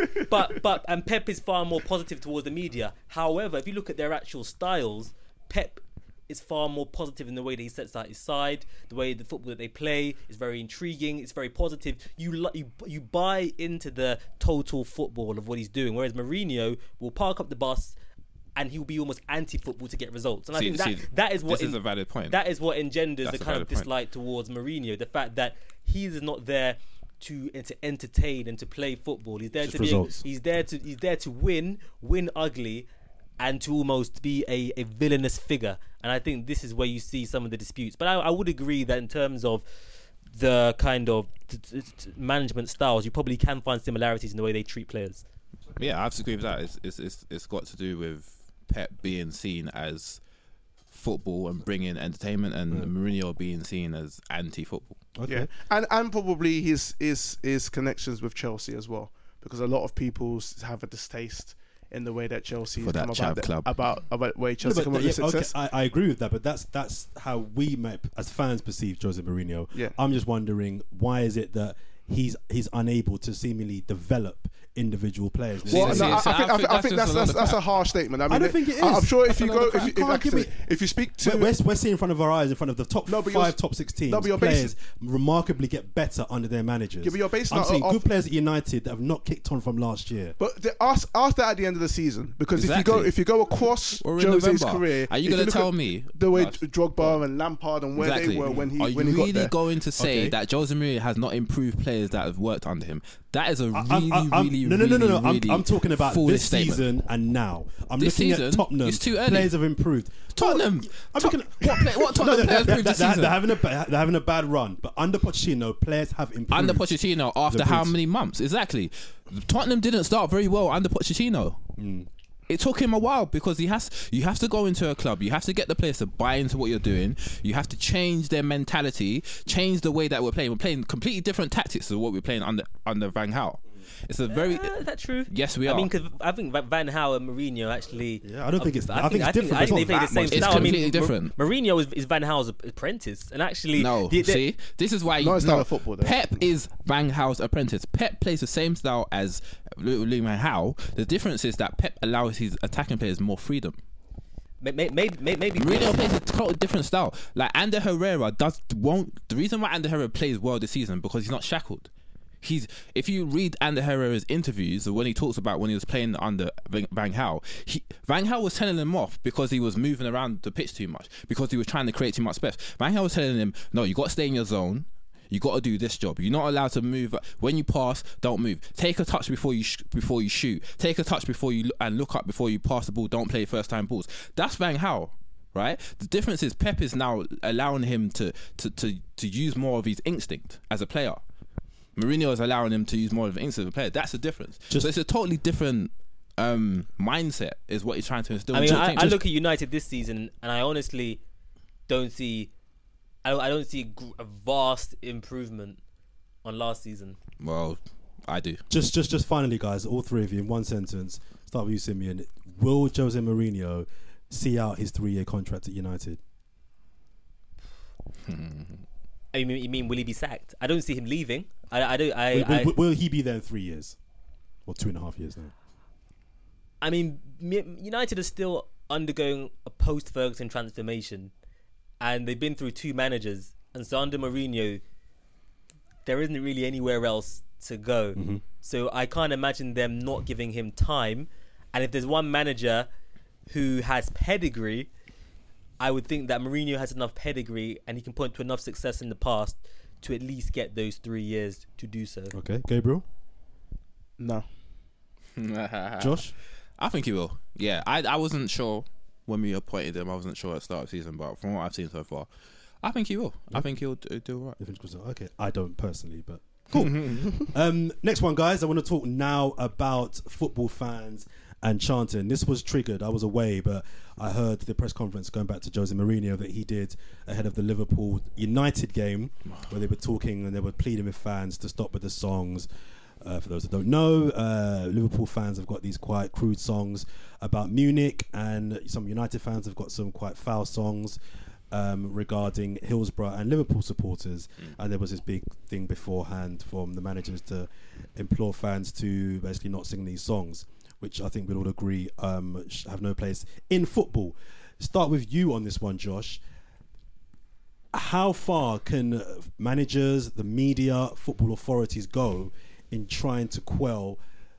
and Pep is far more positive towards the media. However, if you look at their actual styles, Pep is far more positive in the way that he sets out his side. The way the football that they play is very intriguing. It's very positive. You buy into the total football of what he's doing. Whereas Mourinho will park up the bus and he'll be almost anti-football to get results. And I think that is what this is a valid point. That is what engenders That's the a kind of valid point. dislike towards Mourinho. The fact that he is not there to entertain and to play football. He's there Just to results. he's there to win ugly, and to almost be a villainous figure. And I think this is where you see some of the disputes. But I would agree that in terms of the kind of management styles, you probably can find similarities in the way they treat players. Yeah, I have to agree with that. It's got to do with Pep being seen as football and bringing entertainment, and Mourinho being seen as anti-football. Okay. Yeah, and probably his connections with Chelsea as well, because a lot of people have a distaste in the way that Chelsea For that come chav club. about the way No, Chelsea but come about yeah, their success. okay, I agree with that, but that's how we might, as fans, perceive Jose Mourinho. Yeah. I'm just wondering, why is it that he's unable to seemingly develop individual players? Well, See, no, so I think just a lot of that's a crap. harsh statement. I mean, I don't think it is. I'm sure if That's you a lot go, of crap. if, You can't give me- if you speak to, We're seeing in front of our eyes, in front of the top No, but you're- 5, top 6 teams, no, but you're players basing- remarkably get better under their managers. Yeah, but you're basing I'm that seeing off- good players at United that have not kicked on from last year. but ask that at the end of the season, because Exactly. if you go across Or in Jose's November. career, Are you if going to look tell at me the way Last- Drogba and Lampard and where Exactly. they were when he Are you got really there? going to say Okay. that Jose Mourinho has not improved players that have worked under him? That is a No. I'm talking about foolish this statement. season and now. I'm This looking season? at Tottenham. It's too early. Players have improved. Tottenham. I'm looking at What Tottenham players improved this season? they're having a bad run, but under Pochettino, players have improved. Under Pochettino, after They've how improved. many months? Exactly. Tottenham didn't start very well under Pochettino. It took him a while because you have to go into a club, you have to get the players to buy into what you're doing, you have to change their mentality, change the way that we're playing. We're playing completely different tactics to what we're playing under Van Gaal. It's a very Is that true? Yes, we are. I mean, because I think Van Gaal and Mourinho actually. Yeah, I don't think it's. I think it's different. I think they It's play not the same that It's style. completely different. Mourinho is Van Gaal's apprentice, and actually, No, see, this is why Not his style of football, though. Pep is Van Gaal's apprentice. Pep plays the same style as Louis Van Gaal. The difference is that Pep allows his attacking players more freedom. maybe Mourinho plays a totally different style. Like Ander Herrera The reason why Ander Herrera plays well this season because he's not shackled. If you read Ander Herrera's interviews, or when he talks about when he was playing under Van Gaal, Van Gaal was telling him off because he was moving around the pitch too much, because he was trying to create too much space. Van Gaal was telling him, no, you got to stay in your zone. You got to do this job. You're not allowed to move. When you pass, don't move. Take a touch before you shoot. Take a touch before you and look up before you pass the ball. Don't play first time balls. That's Van Gaal, right? The difference is Pep is now allowing him to use more of his instinct as a player. Mourinho is allowing him to use more of an instinct as a player. That's the difference. So it's a totally different mindset is what he's trying to instill. I mean, I look at United this season, and I honestly don't see. I don't see a vast improvement on last season. Well, I do. Just finally, guys, all three of you in one sentence. Start with you, Simeon. Will Jose Mourinho see out his 3-year contract at United? You mean will he be sacked? I don't see him leaving. Will he be there in 3 years? Or 2.5 years now? I mean, United are still undergoing a post-Ferguson transformation, and they've been through 2 managers, and so under Mourinho, there isn't really anywhere else to go. Mm-hmm. So I can't imagine them not giving him time. And if there's one manager who has pedigree, I would think that Mourinho has enough pedigree and he can point to enough success in the past to at least get those 3 years to do so. Okay, Gabriel? No. Josh? I think he will. Yeah, I wasn't sure when we appointed him. I wasn't sure at the start of the season, but from what I've seen so far, I think he will. I think he'll do all right. Okay, I don't personally, but cool. Next one, guys. I want to talk now about football fans and chanting. This was triggered. I was away, but I heard the press conference going back to Jose Mourinho that he did ahead of the Liverpool United game, where they were talking and they were pleading with fans to stop with the songs. For those that don't know, Liverpool fans have got these quite crude songs about Munich, and some United fans have got some quite foul songs regarding Hillsborough and Liverpool supporters. And there was this big thing beforehand from the managers to implore fans to basically not sing these songs, which I think we'd all agree have no place in football. Start with you on this one, Josh. How far can managers, the media, football authorities go in trying to quell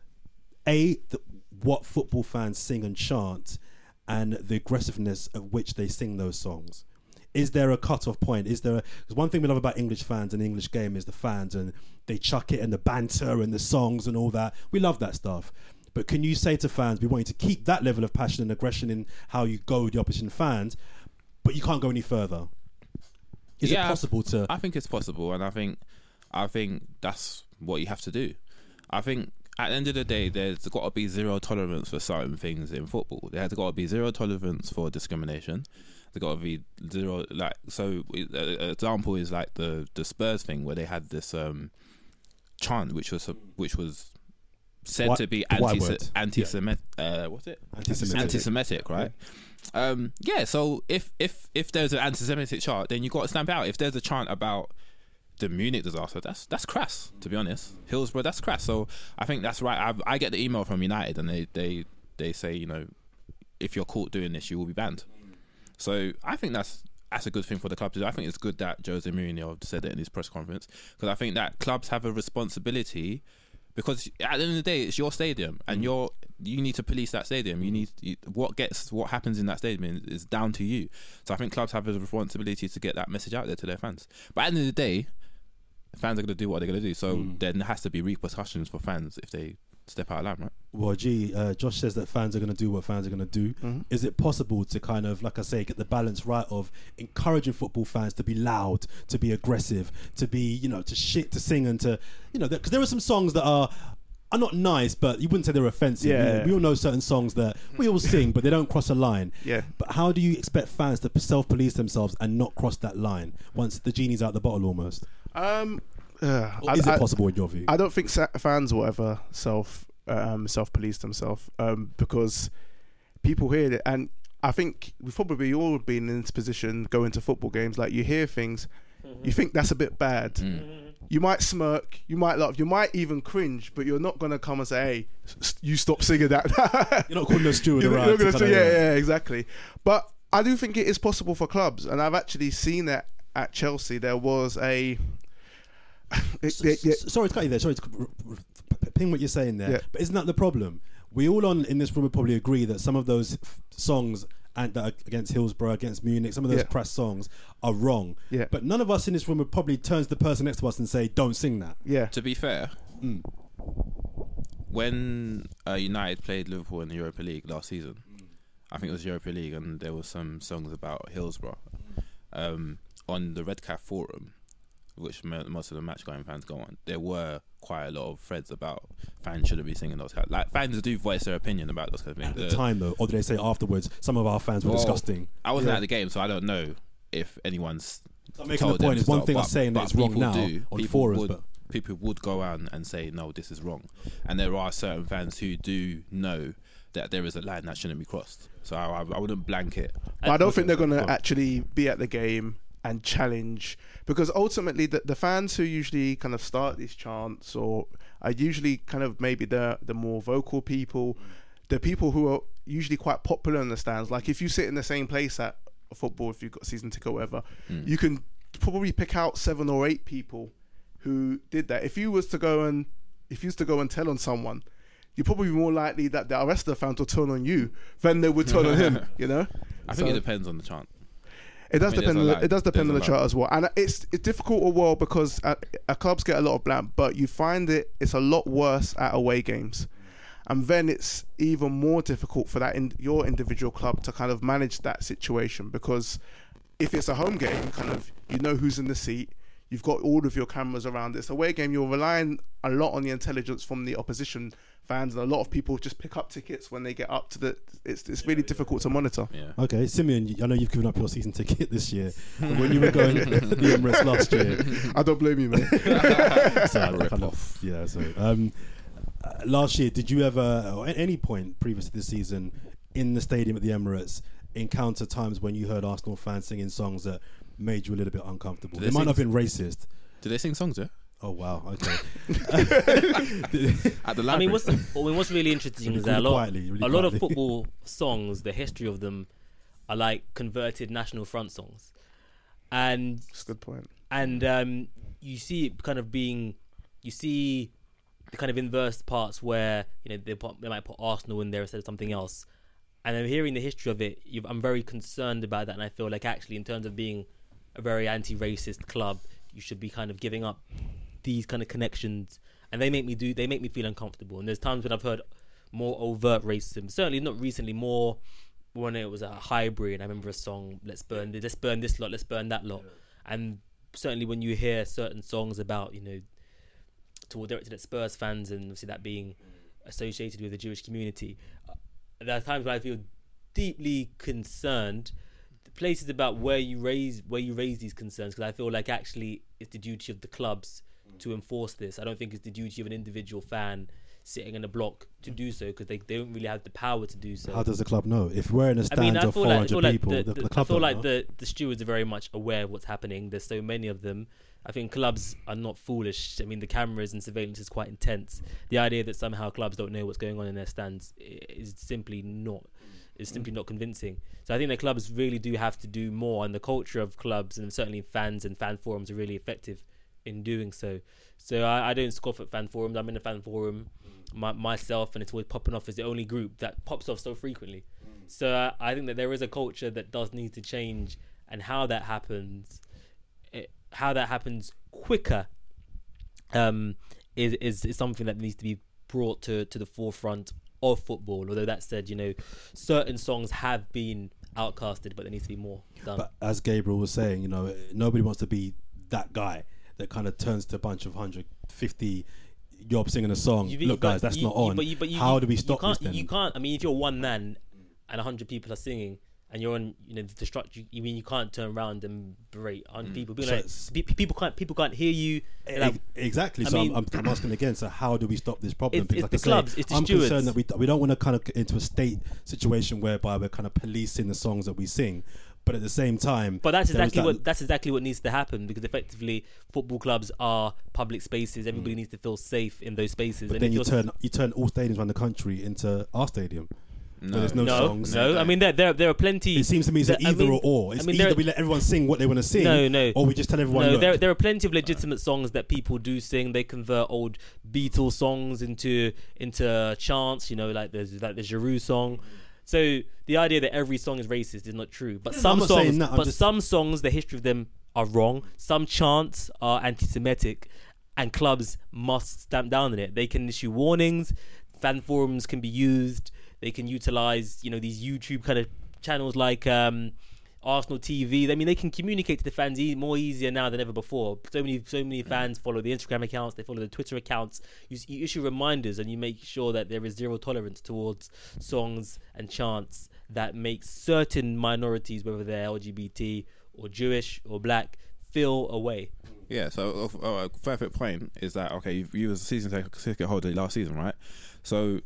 what football fans sing and chant and the aggressiveness at which they sing those songs? Is there a cut-off point? Because one thing we love about English fans and English game is the fans, and they chuck it and the banter and the songs and all that. We love that stuff. But can you say to fans, we want you to keep that level of passion and aggression in how you go with the opposition fans, but you can't go any further? Is it possible to... I think it's possible, and I think that's what you have to do. I think at the end of the day, there's got to be zero tolerance for certain things in football. There's got to be zero tolerance for discrimination. There's got to be zero, like, so an example is like the Spurs thing where they had this chant which was said to be anti-Semitic. What's it? Anti-Semitic, right? Yeah. So if there's an anti-Semitic chant, then you got to stamp it out. If there's a chant about the Munich disaster, that's crass, to be honest. Hillsborough, that's crass. So I think that's right. I get the email from United and they say, you know, if you're caught doing this, you will be banned. So I think that's a good thing for the club to do. I think it's good that Jose Mourinho said it in his press conference, because I think that clubs have a responsibility, because at the end of the day, it's your stadium and you need to police that stadium. What happens in that stadium is down to you. So I think clubs have a responsibility to get that message out there to their fans. But at the end of the day, fans are going to do what they're going to do. So there has to be repercussions for fans if they step out of line, right? Well, Josh says that fans are going to do what fans are going to do. Is it possible to kind of, like I say, get the balance right of encouraging football fans to be loud, to be aggressive, to be, you know, to sing and to, you know, because there are some songs that are not nice, but you wouldn't say they're offensive. Yeah. You know, we all know certain songs that we all sing, but they don't cross a line. Yeah. But how do you expect fans to self-police themselves and not cross that line once the genie's out the bottle almost? Or is it possible in your view? I don't think fans will ever self-police themselves because people hear it, and I think we've probably all been in this position going to football games. Like, you hear things, you think that's a bit bad. You might smirk, you might laugh, you might even cringe, but you're not going to come and say, hey, you stop singing that. You're not calling a steward around. You're going to say, yeah, exactly. But I do think it is possible for clubs, and I've actually seen that at Chelsea. There was a... Sorry to cut you there. Sorry to ping what you're saying there. Yeah. But isn't that the problem? We all in this room would probably agree that some of those songs and that are against Hillsborough, against Munich, some of those crass songs are wrong. Yeah. But none of us in this room would probably turn to the person next to us and say, "Don't sing that." Yeah. To be fair, when United played Liverpool in the Europa League last season, I think it was Europa League, and there were some songs about Hillsborough on the Redcap forum, which most of the match-going fans go on. There were quite a lot of threads about fans shouldn't be singing those kind. Like, fans do voice their opinion about those kind of things. At the time, though, or did they say afterwards? Some of our fans were disgusting. I wasn't at the game, so I don't know if anyone's. I'm making the point. It's one thing I'm saying that it's wrong now on forums, but people would go out and say, no, this is wrong. And there are certain fans who do know that there is a line that shouldn't be crossed. So I wouldn't blanket. But I don't think they're going to actually be at the game and challenge, because ultimately the fans who usually kind of start these chants or are usually kind of maybe the more vocal people, the people who are usually quite popular in the stands. Like, if you sit in the same place at football, if you've got a season ticket or whatever, you can probably pick out 7 or 8 people who did that. If you was to go and tell on someone, you're probably more likely that the rest of the fans will turn on you than they would turn on him. You know, I think it depends on the chant. It does depend on the chart as well, and it's difficult as well because clubs get a lot of blame, but you find it's a lot worse at away games, and then it's even more difficult for that your individual club to kind of manage that situation, because if it's a home game, kind of you know who's in the seat, you've got all of your cameras around. It's a away game, you're relying a lot on the intelligence from the opposition fans, and a lot of people just pick up tickets when they get up to the. It's really difficult to monitor. Yeah. Okay, Simeon, I know you've given up your season ticket this year. But when you were going to the Emirates last year, I don't blame you, mate. Last year, did you ever, or at any point previous to this season, in the stadium at the Emirates, encounter times when you heard Arsenal fans singing songs that made you a little bit uncomfortable? They might not have been racist. Do they sing songs? Yeah. Oh wow! Okay. At the library. I mean, what's really interesting is that a lot of football songs, the history of them, are like converted National Front songs, and That's a good point. And you see it kind of being, you see the kind of inverse parts where they might put Arsenal in there instead of something else, and I'm hearing the history of it. I'm very concerned about that, and I feel like actually in terms of being a very anti-racist club, you should be kind of giving up these kind of connections, and they make me feel uncomfortable. And there's times when I've heard more overt racism, certainly not recently, more when it was a Highbury, and I remember a song, let's burn this lot, let's burn that lot. And certainly when you hear certain songs about directed at Spurs fans, and obviously that being associated with the Jewish community, there are times where I feel deeply concerned. The place is about where you raise these concerns, because I feel like actually it's the duty of the clubs to enforce this. I don't think it's the duty of an individual fan sitting in a block to do so, because they don't really have the power to do so. How does the club know? If we're in a stand of 400 people, the club I feel like know. the stewards are very much aware of what's happening. There's so many of them. I think clubs are not foolish. I mean, the cameras and surveillance is quite intense. The idea that somehow clubs don't know what's going on in their stands is simply not convincing. So I think the clubs really do have to do more, and the culture of clubs and certainly fans and fan forums are really effective in doing so. So I don't scoff at fan forums. I'm in a fan forum myself, and it's always popping off as the only group that pops off so frequently. So I think that there is a culture that does need to change, and how that happens quicker is something that needs to be brought to the forefront of football. Although that said, certain songs have been outcasted, but there needs to be more done. But as Gabriel was saying, nobody wants to be that guy that kind of turns to a bunch of 150 yob singing a song. Look, guys, that's not on. How do we stop this then? You can't. I mean, if you're one man and 100 people are singing, and you're on, the structure. You can't turn around and berate 100 people. People can't hear you. Exactly. So I'm asking again. So how do we stop this problem? It's the clubs. It's the stewards. I'm concerned that we don't want to kind of get into a state situation whereby we're kind of policing the songs that we sing. But at the same time, that's exactly what needs to happen, because effectively football clubs are public spaces. Everybody needs to feel safe in those spaces. But then you turn all stadiums around the country into our stadium. No, there's no songs. No. I mean, there are plenty. It seems to me it's either or. It's either we let everyone sing what they want to sing, or we just tell everyone. No, there are plenty of legitimate songs that people do sing. They convert old Beatles songs into chants. Like the Giroud song. So the idea that every song is racist is not true. But some songs, the history of them are wrong. Some chants are anti-Semitic, and clubs must stamp down on it. They can issue warnings. Fan forums can be used. They can utilize, these YouTube kind of channels like Arsenal TV. I mean, they can communicate to the fans more easier now than ever before. So many fans follow the Instagram accounts, they follow the Twitter accounts. You issue reminders, and you make sure that there is zero tolerance towards songs and chants that make certain minorities, whether they're LGBT or Jewish or black, feel away. Yeah, so a perfect point is that, okay, you was a season ticket holder last season, right? So,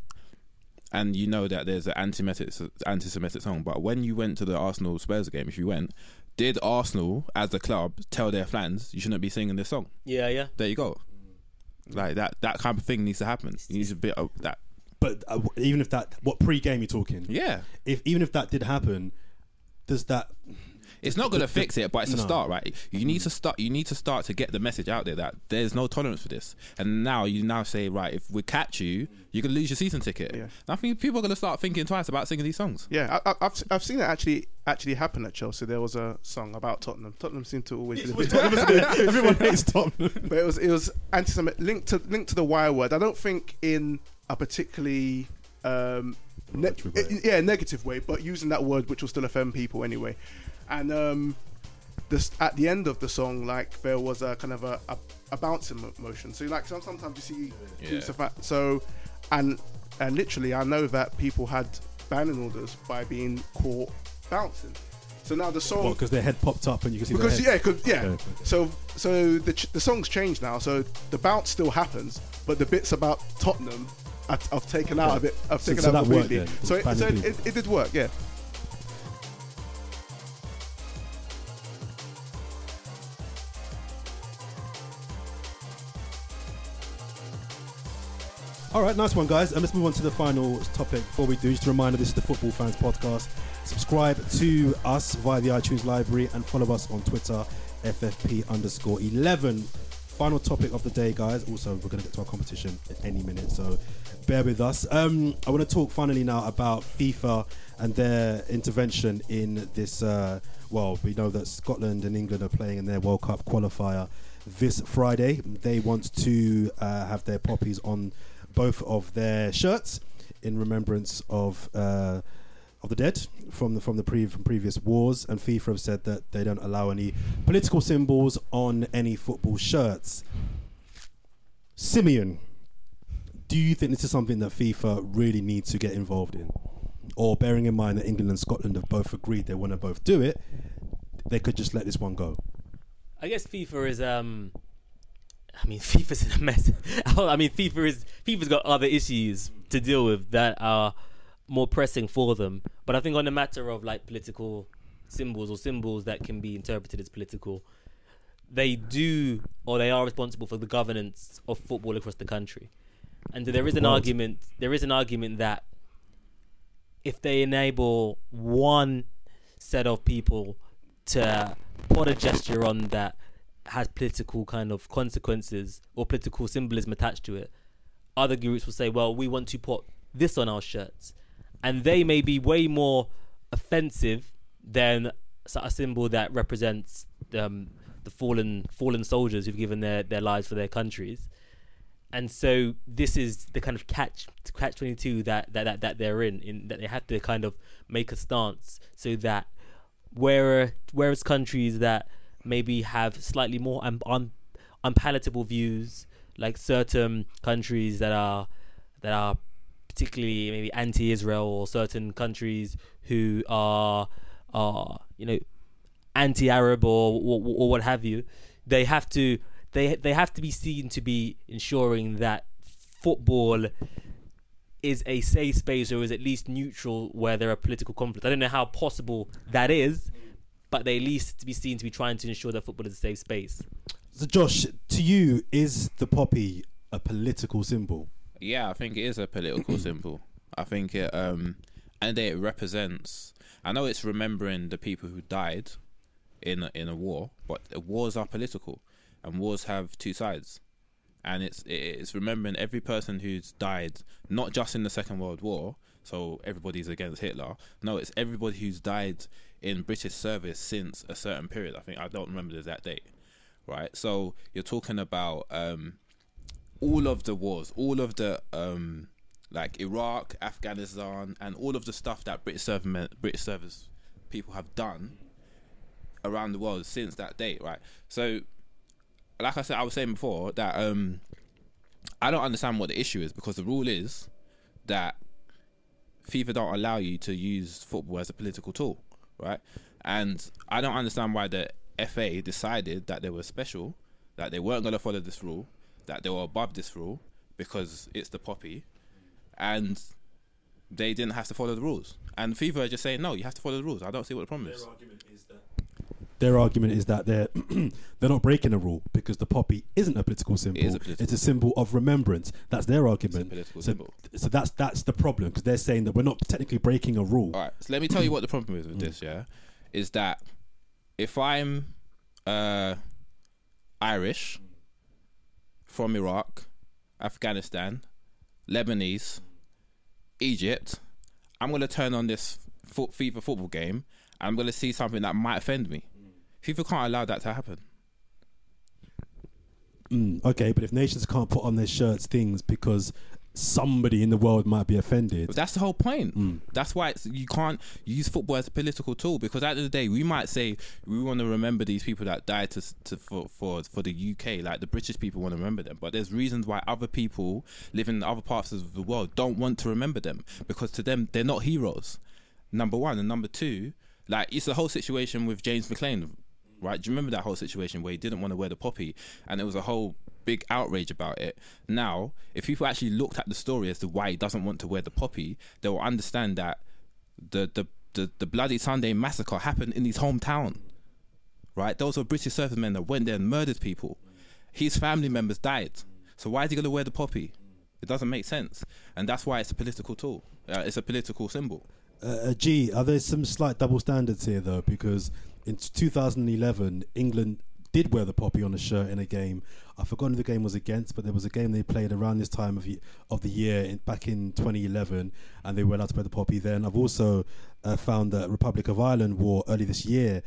and you know that there's an anti-Semitic song, but when you went to the Arsenal Spurs game, if you went, did Arsenal as the club tell their fans you shouldn't be singing this song? Yeah. There you go. Like that kind of thing needs to happen. It needs a bit of that. But even if that, what pre-game you're talking? Yeah. Even if that did happen, does that? It's not going to fix it, but it's a start, right? You need to start to get the message out there that there's no tolerance for this. And now you say, right, if we catch you, you can lose your season ticket. Yeah. And I think people are going to start thinking twice about singing these songs. Yeah, I've seen it actually happen at Chelsea. There was a song about Tottenham. Tottenham seemed to always be everyone hates Tottenham. But it was anti-Semitic linked to the Y word. I don't think in a particularly Negative way. negative way, but using that word which will still offend people anyway. And this at the end of the song, like there was a kind of a bouncing motion. So like sometimes you see use of that. So and literally, I know that people had banning orders by being caught bouncing. So now the song, because their head popped up and you can see because their head. Okay. So the song's changed now. So the bounce still happens, but the bits about Tottenham I've taken out of it. I've taken out that completely. worked So then, it did work, yeah. All right, nice one, guys. And let's move on to the final topic. Before we do, just a reminder, this is the Football Fans Podcast. Subscribe to us via the iTunes library and follow us on Twitter, FFP_11. Final topic of the day, guys. Also, we're going to get to our competition in any minute, so bear with us. I want to talk finally now about FIFA and their intervention in this. We know that Scotland and England are playing in their World Cup qualifier this Friday. They want to have their poppies on both of their shirts in remembrance of the dead from previous wars, and FIFA have said that they don't allow any political symbols on any football shirts. Simeon, do you think this is something that FIFA really needs to get involved in? Or bearing in mind that England and Scotland have both agreed they want to both do it, they could just let this one go? I guess FIFA is FIFA's in a mess. FIFA's got other issues to deal with that are more pressing for them. But I think on the matter of like political symbols or symbols that can be interpreted as political, they are responsible for the governance of football across the country. And there is an argument that if they enable one set of people to put a gesture on that has political kind of consequences or political symbolism attached to it, other groups will say, well, we want to put this on our shirts, and they may be way more offensive than a symbol that represents the fallen soldiers who've given their lives for their countries. And so this is the kind of catch 22 that they're in that they have to kind of make a stance so that whereas countries that maybe have slightly more unpalatable views, like certain countries that are particularly maybe anti-Israel, or certain countries who are anti-Arab or what have you, they have to be seen to be ensuring that football is a safe space, or is at least neutral where there are political conflicts. I don't know how possible that is, but they at least to be seen to be trying to ensure that football is a safe space. So Josh, to you, is the poppy a political symbol? Yeah, I think it is a political symbol. I think it it represents. I know it's remembering the people who died in a war, but wars are political, and wars have two sides, and it's remembering every person who's died, not just in the Second World War. So everybody's against Hitler. No, it's everybody who's died in British service since a certain period. I don't remember the exact date, right? So you're talking about all of the wars, all of the like Iraq, Afghanistan, and all of the stuff that British service people have done around the world since that date, right? So, like I was saying before, that I don't understand what the issue is, because the rule is that FIFA don't allow you to use football as a political tool, right? And I don't understand why the FA decided that they were special, that they weren't going to follow this rule, that they were above this rule because it's the poppy, and they didn't have to follow the rules. And FIFA are just saying, no, you have to follow the rules. I don't see what the problem is. Their argument is that they're not breaking a rule because the poppy isn't a political symbol. It's a symbol of remembrance. That's their argument. It's a political symbol. So that's the problem, because they're saying that we're not technically breaking a rule. All right. So let me tell you what the problem is with this. Yeah, is that if I'm Irish, from Iraq, Afghanistan, Lebanese, Egypt, I'm going to turn on this FIFA football game and I'm going to see something that might offend me. FIFA can't allow that to happen. Okay, but if nations can't put on their shirts things because somebody in the world might be offended. But that's the whole point. That's why you can't use football as a political tool, because at the end of the day, we might say we want to remember these people that died for the UK, like the British people want to remember them. But there's reasons why other people living in other parts of the world don't want to remember them, because to them, they're not heroes, number one. And number two, like, it's the whole situation with James McLean, right? Do you remember that whole situation where he didn't want to wear the poppy, and there was a whole big outrage about it? Now, if people actually looked at the story as to why he doesn't want to wear the poppy, they will understand that the Bloody Sunday massacre happened in his hometown, right? Those were British servicemen that went there and murdered people. His family members died. So why is he going to wear the poppy? It doesn't make sense. And that's why it's a political tool. It's a political symbol. G, are there some slight double standards here, though? Because in 2011, England did wear the poppy on a shirt in a game. I've forgotten who the game was against, but there was a game they played around this time of the year back in 2011, and they were allowed to wear the poppy then. I've also found that Republic of Ireland wore early this year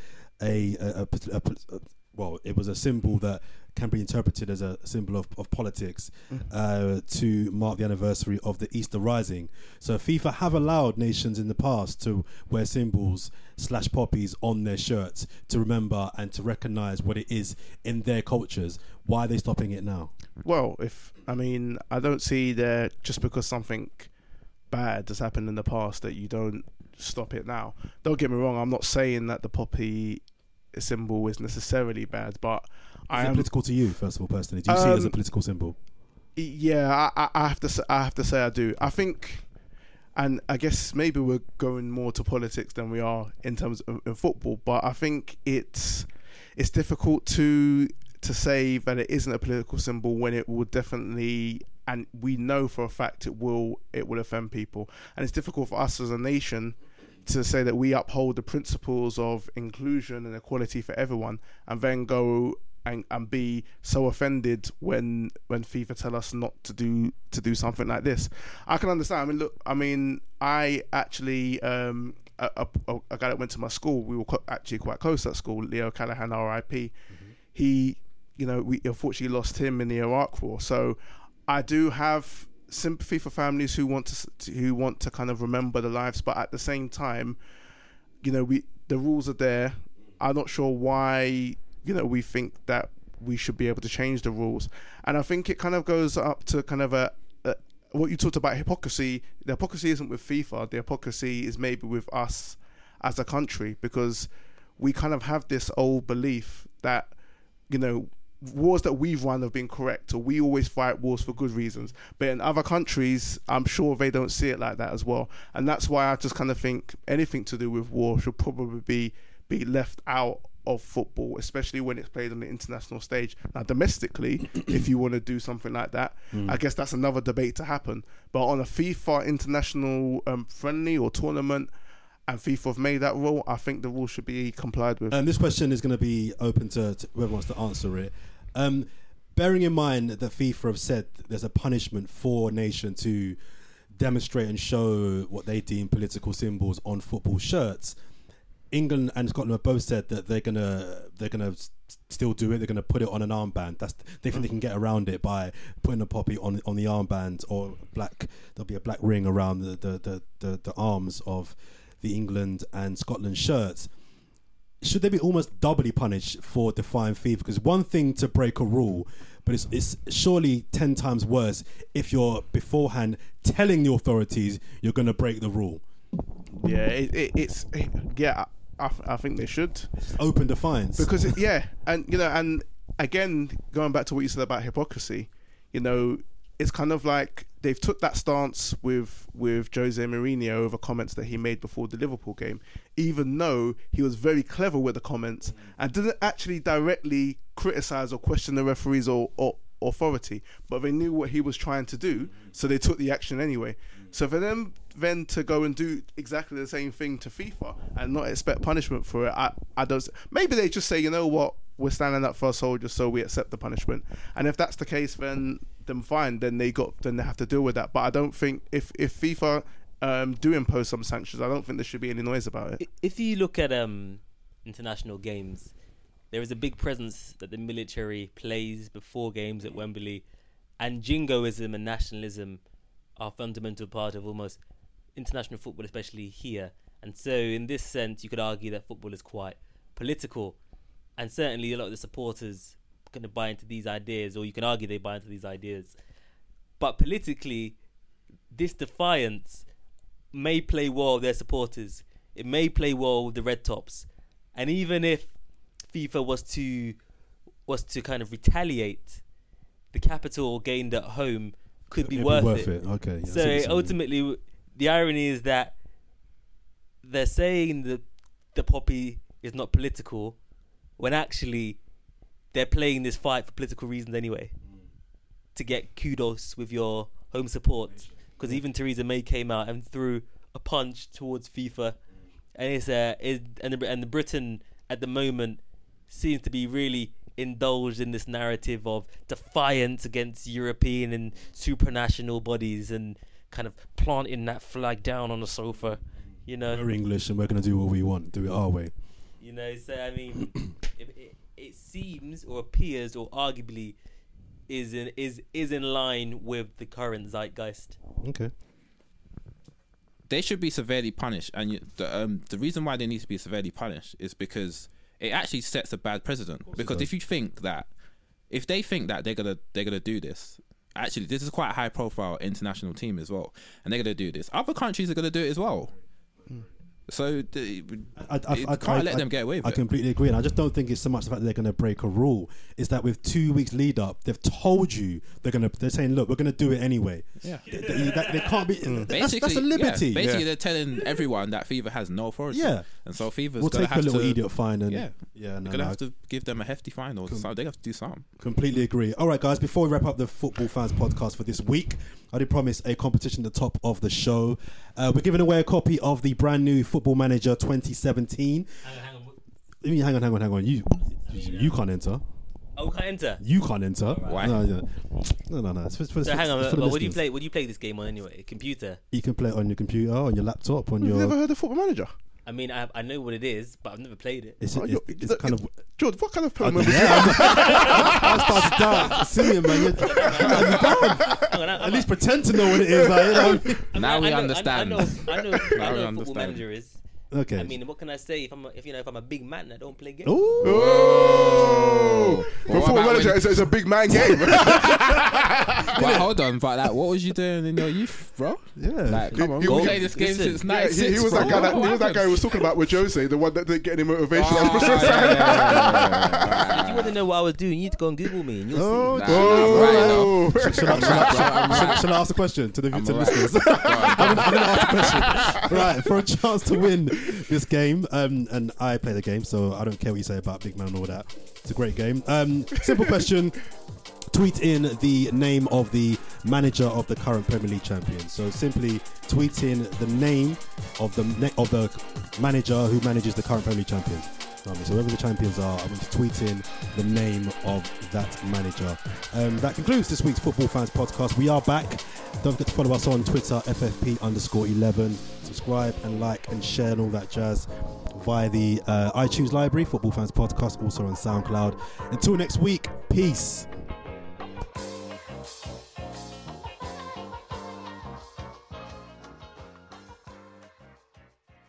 well, it was a symbol that can be interpreted as a symbol of politics to mark the anniversary of the Easter Rising. So FIFA have allowed nations in the past to wear symbols / poppies on their shirts to remember and to recognise what it is in their cultures. Why are they stopping it now? Well, I don't see there, just because something bad has happened in the past, that you don't stop it now. Don't get me wrong, I'm not saying that the poppy symbol is necessarily bad, but Is it political to you, first of all, personally? Do you see it as a political symbol? Yeah, I have to say I do. I think, and I guess maybe we're going more to politics than we are in terms of football, but I think it's difficult to say that it isn't a political symbol when it will definitely, and we know for a fact it will offend people. And it's difficult for us as a nation to say that we uphold the principles of inclusion and equality for everyone, and then go and be so offended when FIFA tell us not to do something like this. I can understand. I actually a guy that went to my school, we were actually quite close at school, Leo Callahan, R.I.P. He, we unfortunately lost him in the Iraq War. So I do have sympathy for families who want to kind of remember the lives, but at the same time, the rules are there. I'm not sure why we think that we should be able to change the rules, and I think it kind of goes up to kind of a what you talked about, hypocrisy. The hypocrisy isn't with FIFA. The hypocrisy is maybe with us as a country, because we kind of have this old belief that wars that we've run have been correct, or we always fight wars for good reasons. But in other countries, I'm sure they don't see it like that as well. And that's why I just kind of think anything to do with war should probably be left out of football, especially when it's played on the international stage. Now, domestically, if you want to do something like that, I guess that's another debate to happen. But on a FIFA international friendly or tournament, and FIFA have made that rule, I think the rule should be complied with. This question is going to be open to whoever wants to answer it. Bearing in mind that FIFA have said there's a punishment for a nation to demonstrate and show what they deem political symbols on football shirts, England and Scotland have both said that they're gonna still do it. They're gonna put it on an armband. They think they can get around it by putting a poppy on the armband, or there'll be a black ring around the arms of the England and Scotland shirts. Should they be almost doubly punished for defying FIFA? Because one thing to break a rule, but it's surely 10 times worse if you're beforehand telling the authorities you're going to break the rule. Yeah, I think they should. It's open defiance. Because and again, going back to what you said about hypocrisy, it's kind of like they've took that stance with Jose Mourinho over comments that he made before the Liverpool game, even though he was very clever with the comments and didn't actually directly criticise or question the referees or authority, but they knew what he was trying to do, so they took the action anyway. So for them then to go and do exactly the same thing to FIFA and not expect punishment for it, I don't. Maybe they just say, you know what, we're standing up for our soldiers, so we accept the punishment. And if that's the case, then fine. Then they have to deal with that. But I don't think if FIFA do impose some sanctions, I don't think there should be any noise about it. If you look at international games, there is a big presence that the military plays before games at Wembley, and jingoism and nationalism are a fundamental part of almost international football, especially here. And so in this sense, you could argue that football is quite political, and certainly a lot of the supporters are going to buy into these ideas, or you can argue they buy into these ideas. But politically, this defiance may play well with their supporters. It may play well with the Red Tops. And even if FIFA was to kind of retaliate, the capital gained at home could be worth it. Okay. Yeah, So ultimately, the irony is that they're saying that the poppy is not political, when actually they're playing this fight for political reasons anyway, to get kudos with your home support. Because even Theresa May came out and threw a punch towards FIFA, and the Britain at the moment seems to be really indulged in this narrative of defiance against European and supranational bodies, and kind of planting that flag down on the sofa. We're English and we're going to do what we want, do it our way. So I mean, it seems or appears or arguably is in line with the current zeitgeist. Okay. They should be severely punished, and the reason why they need to be severely punished is because it actually sets a bad precedent. Because if they think that they're gonna do this, actually this is quite a high profile international team as well, and they're gonna do this, other countries are gonna do it as well. So I can't let them get away with it. I completely agree, and I just don't think it's so much the fact that they're going to break a rule. It's that with 2 weeks lead up, they've told you they're saying, look, we're going to do it anyway. Yeah, they can't be. That's a liberty. Yeah. Basically, they're telling everyone that FIFA has no authority. Yeah, and so FIFA's we'll take a little to, idiot fine, and they're gonna have to give them a hefty fine, or something. They have to do something. Completely agree. All right, guys, before we wrap up the Football Fans podcast for this week, I did promise a competition at the top of the show. We're giving away a copy of the brand new Football Manager 2017. Hang on. You can't enter. Oh, can't enter. You can't enter. Why? No. It's for So hang on. for the What do you listeners. play? What do you play this game on anyway? Computer. You can play it on your computer, on your laptop, on You've your. never heard of Football Manager? I mean, I know what it is, but I've never played it. It's kind of. George, what kind of I promo? started down. Simeon, man. At least pretend to know what it is. Now we understand. I know Now we what Football understand. Manager is. Okay. I mean, what can I say if I'm a big man and I don't play games? Oh! Football Manager is a big man game. But hold on, but what was you doing in your youth, bro? Yeah. Come on, He go was- play this game listen, since '96. he was that guy. He was that guy who was talking about with Jose, the one that didn't get any motivation. If you want to know what I was doing, you need to go and Google me and you'll Oh, see. Shall I ask a question to the listeners? I'm going to ask a question. Right, for a chance to win this game, and I play the game, so I don't care what you say about Big Man and all that. It's a great game. Simple question. Tweet in the name of the manager of the current Premier League champion. So simply tweet in the name of the manager who manages the current Premier League champion. So whoever the champions are, I'm going to tweet in the name of that manager. That concludes this week's Football Fans podcast. We are back. Don't forget to follow us on Twitter, FFP_11. Subscribe and like and share and all that jazz via the iTunes library, Football Fans podcast, also on SoundCloud. Until next week, peace.